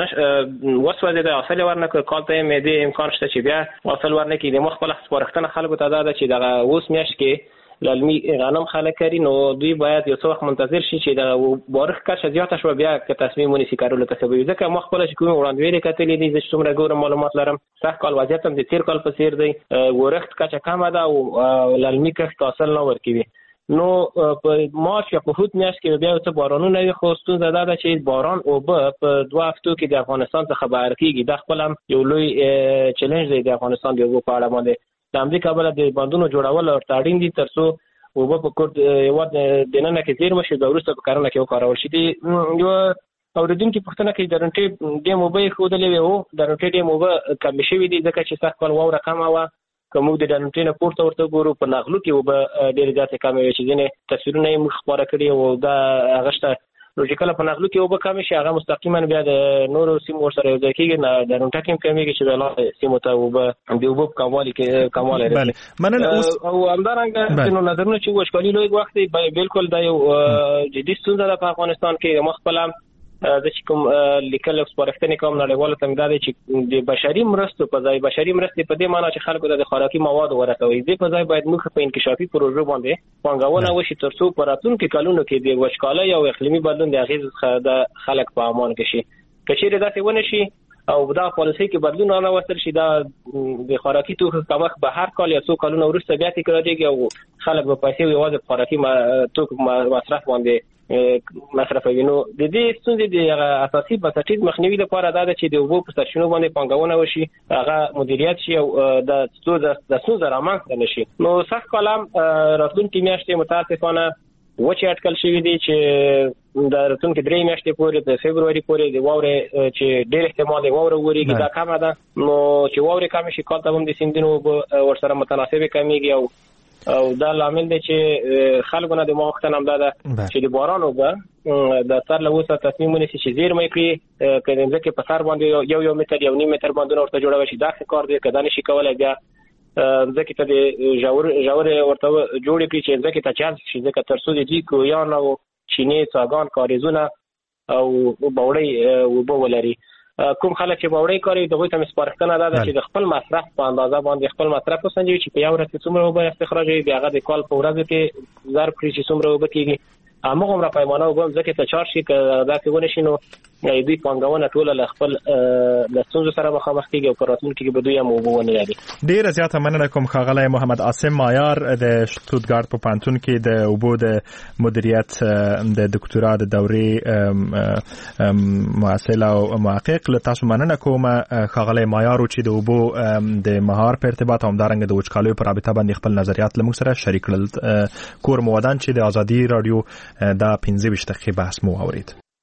وسوځېده حاصل ورنکړ کال ته مې امکان شته چې بیا حاصل ورنکړي. د مخ خپل سپارښتنه خلکو ته ده چې دغه اوس میاشت کې للمي غنم خلک کوي نو دوی باید یو څه وخت منتظر شي چې د بارش کچه زیاته شو بیا که تصمیم ونیسي کارولو ته سبب. ځکه ما خپل چې کوم وړاندوینې کتلې دي چې څومره ګورم معلومات لرم سخت کال وضعیت هم د تیر کال په څیر دی، ورښت کچه کمه ده او للمي کښت حاصل نه ورکوي. نو په مارچ یا په هوت میاشت کې بیا څه بارانونه وي خو ستونزه دا ده چې باران اوبه په 2 هفتو کې د افغانستان څخه بهر کېږي. دا خپل هم یو لوی چیلنج دی د افغانستان د اوبو په اړه باندې. د امریکا بل د بندونو جوړول ورته اړین دي ترڅو اوبه په کوټ یو د نن کې زیرمه شي د وروسته په کرنه کې وکارول شي. دي یو اوریدونکو پښتنه کې درنټي د موبایل خودلې وو درنټي د موبایل کم شوی دي ځکه چې سخت کال واوره کمه و کوم د درنټي نه پورته ورته ګورو په نغلو کې وبه ډېر زیات کم وي چې ځنه تصویرونه یې مخ خبره کړی او دا غشته لوجیکل په نغلو کې وبه کم شي هغه مستقیما بیا د نورو سیمو سره یو ځای کېږي نه درنټي کې کمیږي چې د سیمو ته وبه د وبه کموالی کې کمواله بله مننه. او همدارنګه نو نظرونه چې وشکالي لوی وخت دی بالکل دا یو جدي ستونزه ده په افغانستان کې. مخبل د چې کوم لیکل سپارښتنې کوم نړیواله تمدید چې د بشري مرستو په ځای بشري مرستې په دې معنی چې خلکو د خوراکي مواد ورکوي دې په ځای باید موږ په انکشافي پروژو باندې پانګونه وشي ترڅو په راتلونکو کلونو کې د وچکالۍ او اقلیمي بدلون د اغیز څخه د خلک په امان کې شي. که چیرې داسې ونه شي او دا پالیسي کې بدلون نه وستل شي دا د خوراکي توکو کمښت به هر کال یا څو کلونه وروسته بیا تکرارېږي او خلک به پیسې یوازې خوراکي توکو مصرف باندې مصرفوي. نو د دې ستونزې د اساسي بنسټیز مخنیوي لپاره دا چې د اوبو په سرچینو باندې پانګونه وشي هغه مدیریت شي او د ستونزې رامنځته نشي. نو سخت کلام راتلونکي میاشتې متاسفانه وچې اټکل شوي دي چې د راتلونکي 3 میاشتې پورې د فبروري پورې د واورې چې ډېر احتمال دی واوره وورېږي دا کمه ده. نو چې واورې کم شي کال ته هم د سیندونو ورسره متناسبه کمیږي او دا لامل دی چې خلکو نه د موخته نام ده چې د باران اوبه د سر له وسه تصمیم ونیسي چې زیرمه کړي که د ځمکې په سر باندې یو متر یو نیم متر باندې ورته جوړوي شي دا کار دی که دا نشي کولی بیا ځکه ته د ژورې ورته جوړې کړي چې ځکه ته چانس شي ځکه تر څو د دې کویان او چینې څاګان کاریزونه او باوړی وبو ولري. کوم خلک چې باوړی کوي دغه ته سپارښتنه ده چې د خپل مصرف په اندازه باندې خپل مصرف وسنجوي چې په یو ورځ کې څومره اوبه استخراجوي، بیا هغه د کال په ورځ کې ضرب کړي چې څومره اوبه کېږي. هغه عمره پیمانه وګم ځکه ته چارج شي که دا کې ونه شي نو دوی پانګونه ټول له خپل د ستونزو سره مخامخ کیږي او راتلونکي کې به دوی هم اوبه ونه لري. ډیره زیاته مننه کوم ښاغلی محمد عاصم مایار د شتوتګارت په پوهنتون کې د اوبو د مدیریت د دکتورا د دورې محصل او محقق. له تاسو مننه کوم ښاغلی مایار چې د اوبو د مهار په ارتباط او همدارنګه د وچکالیو په رابطه باندې خپل نظریات له موږ سره شریک کړل. کور مو ودان چې د ازادي رادیو دا 15 دقیقې بحث مو اورید.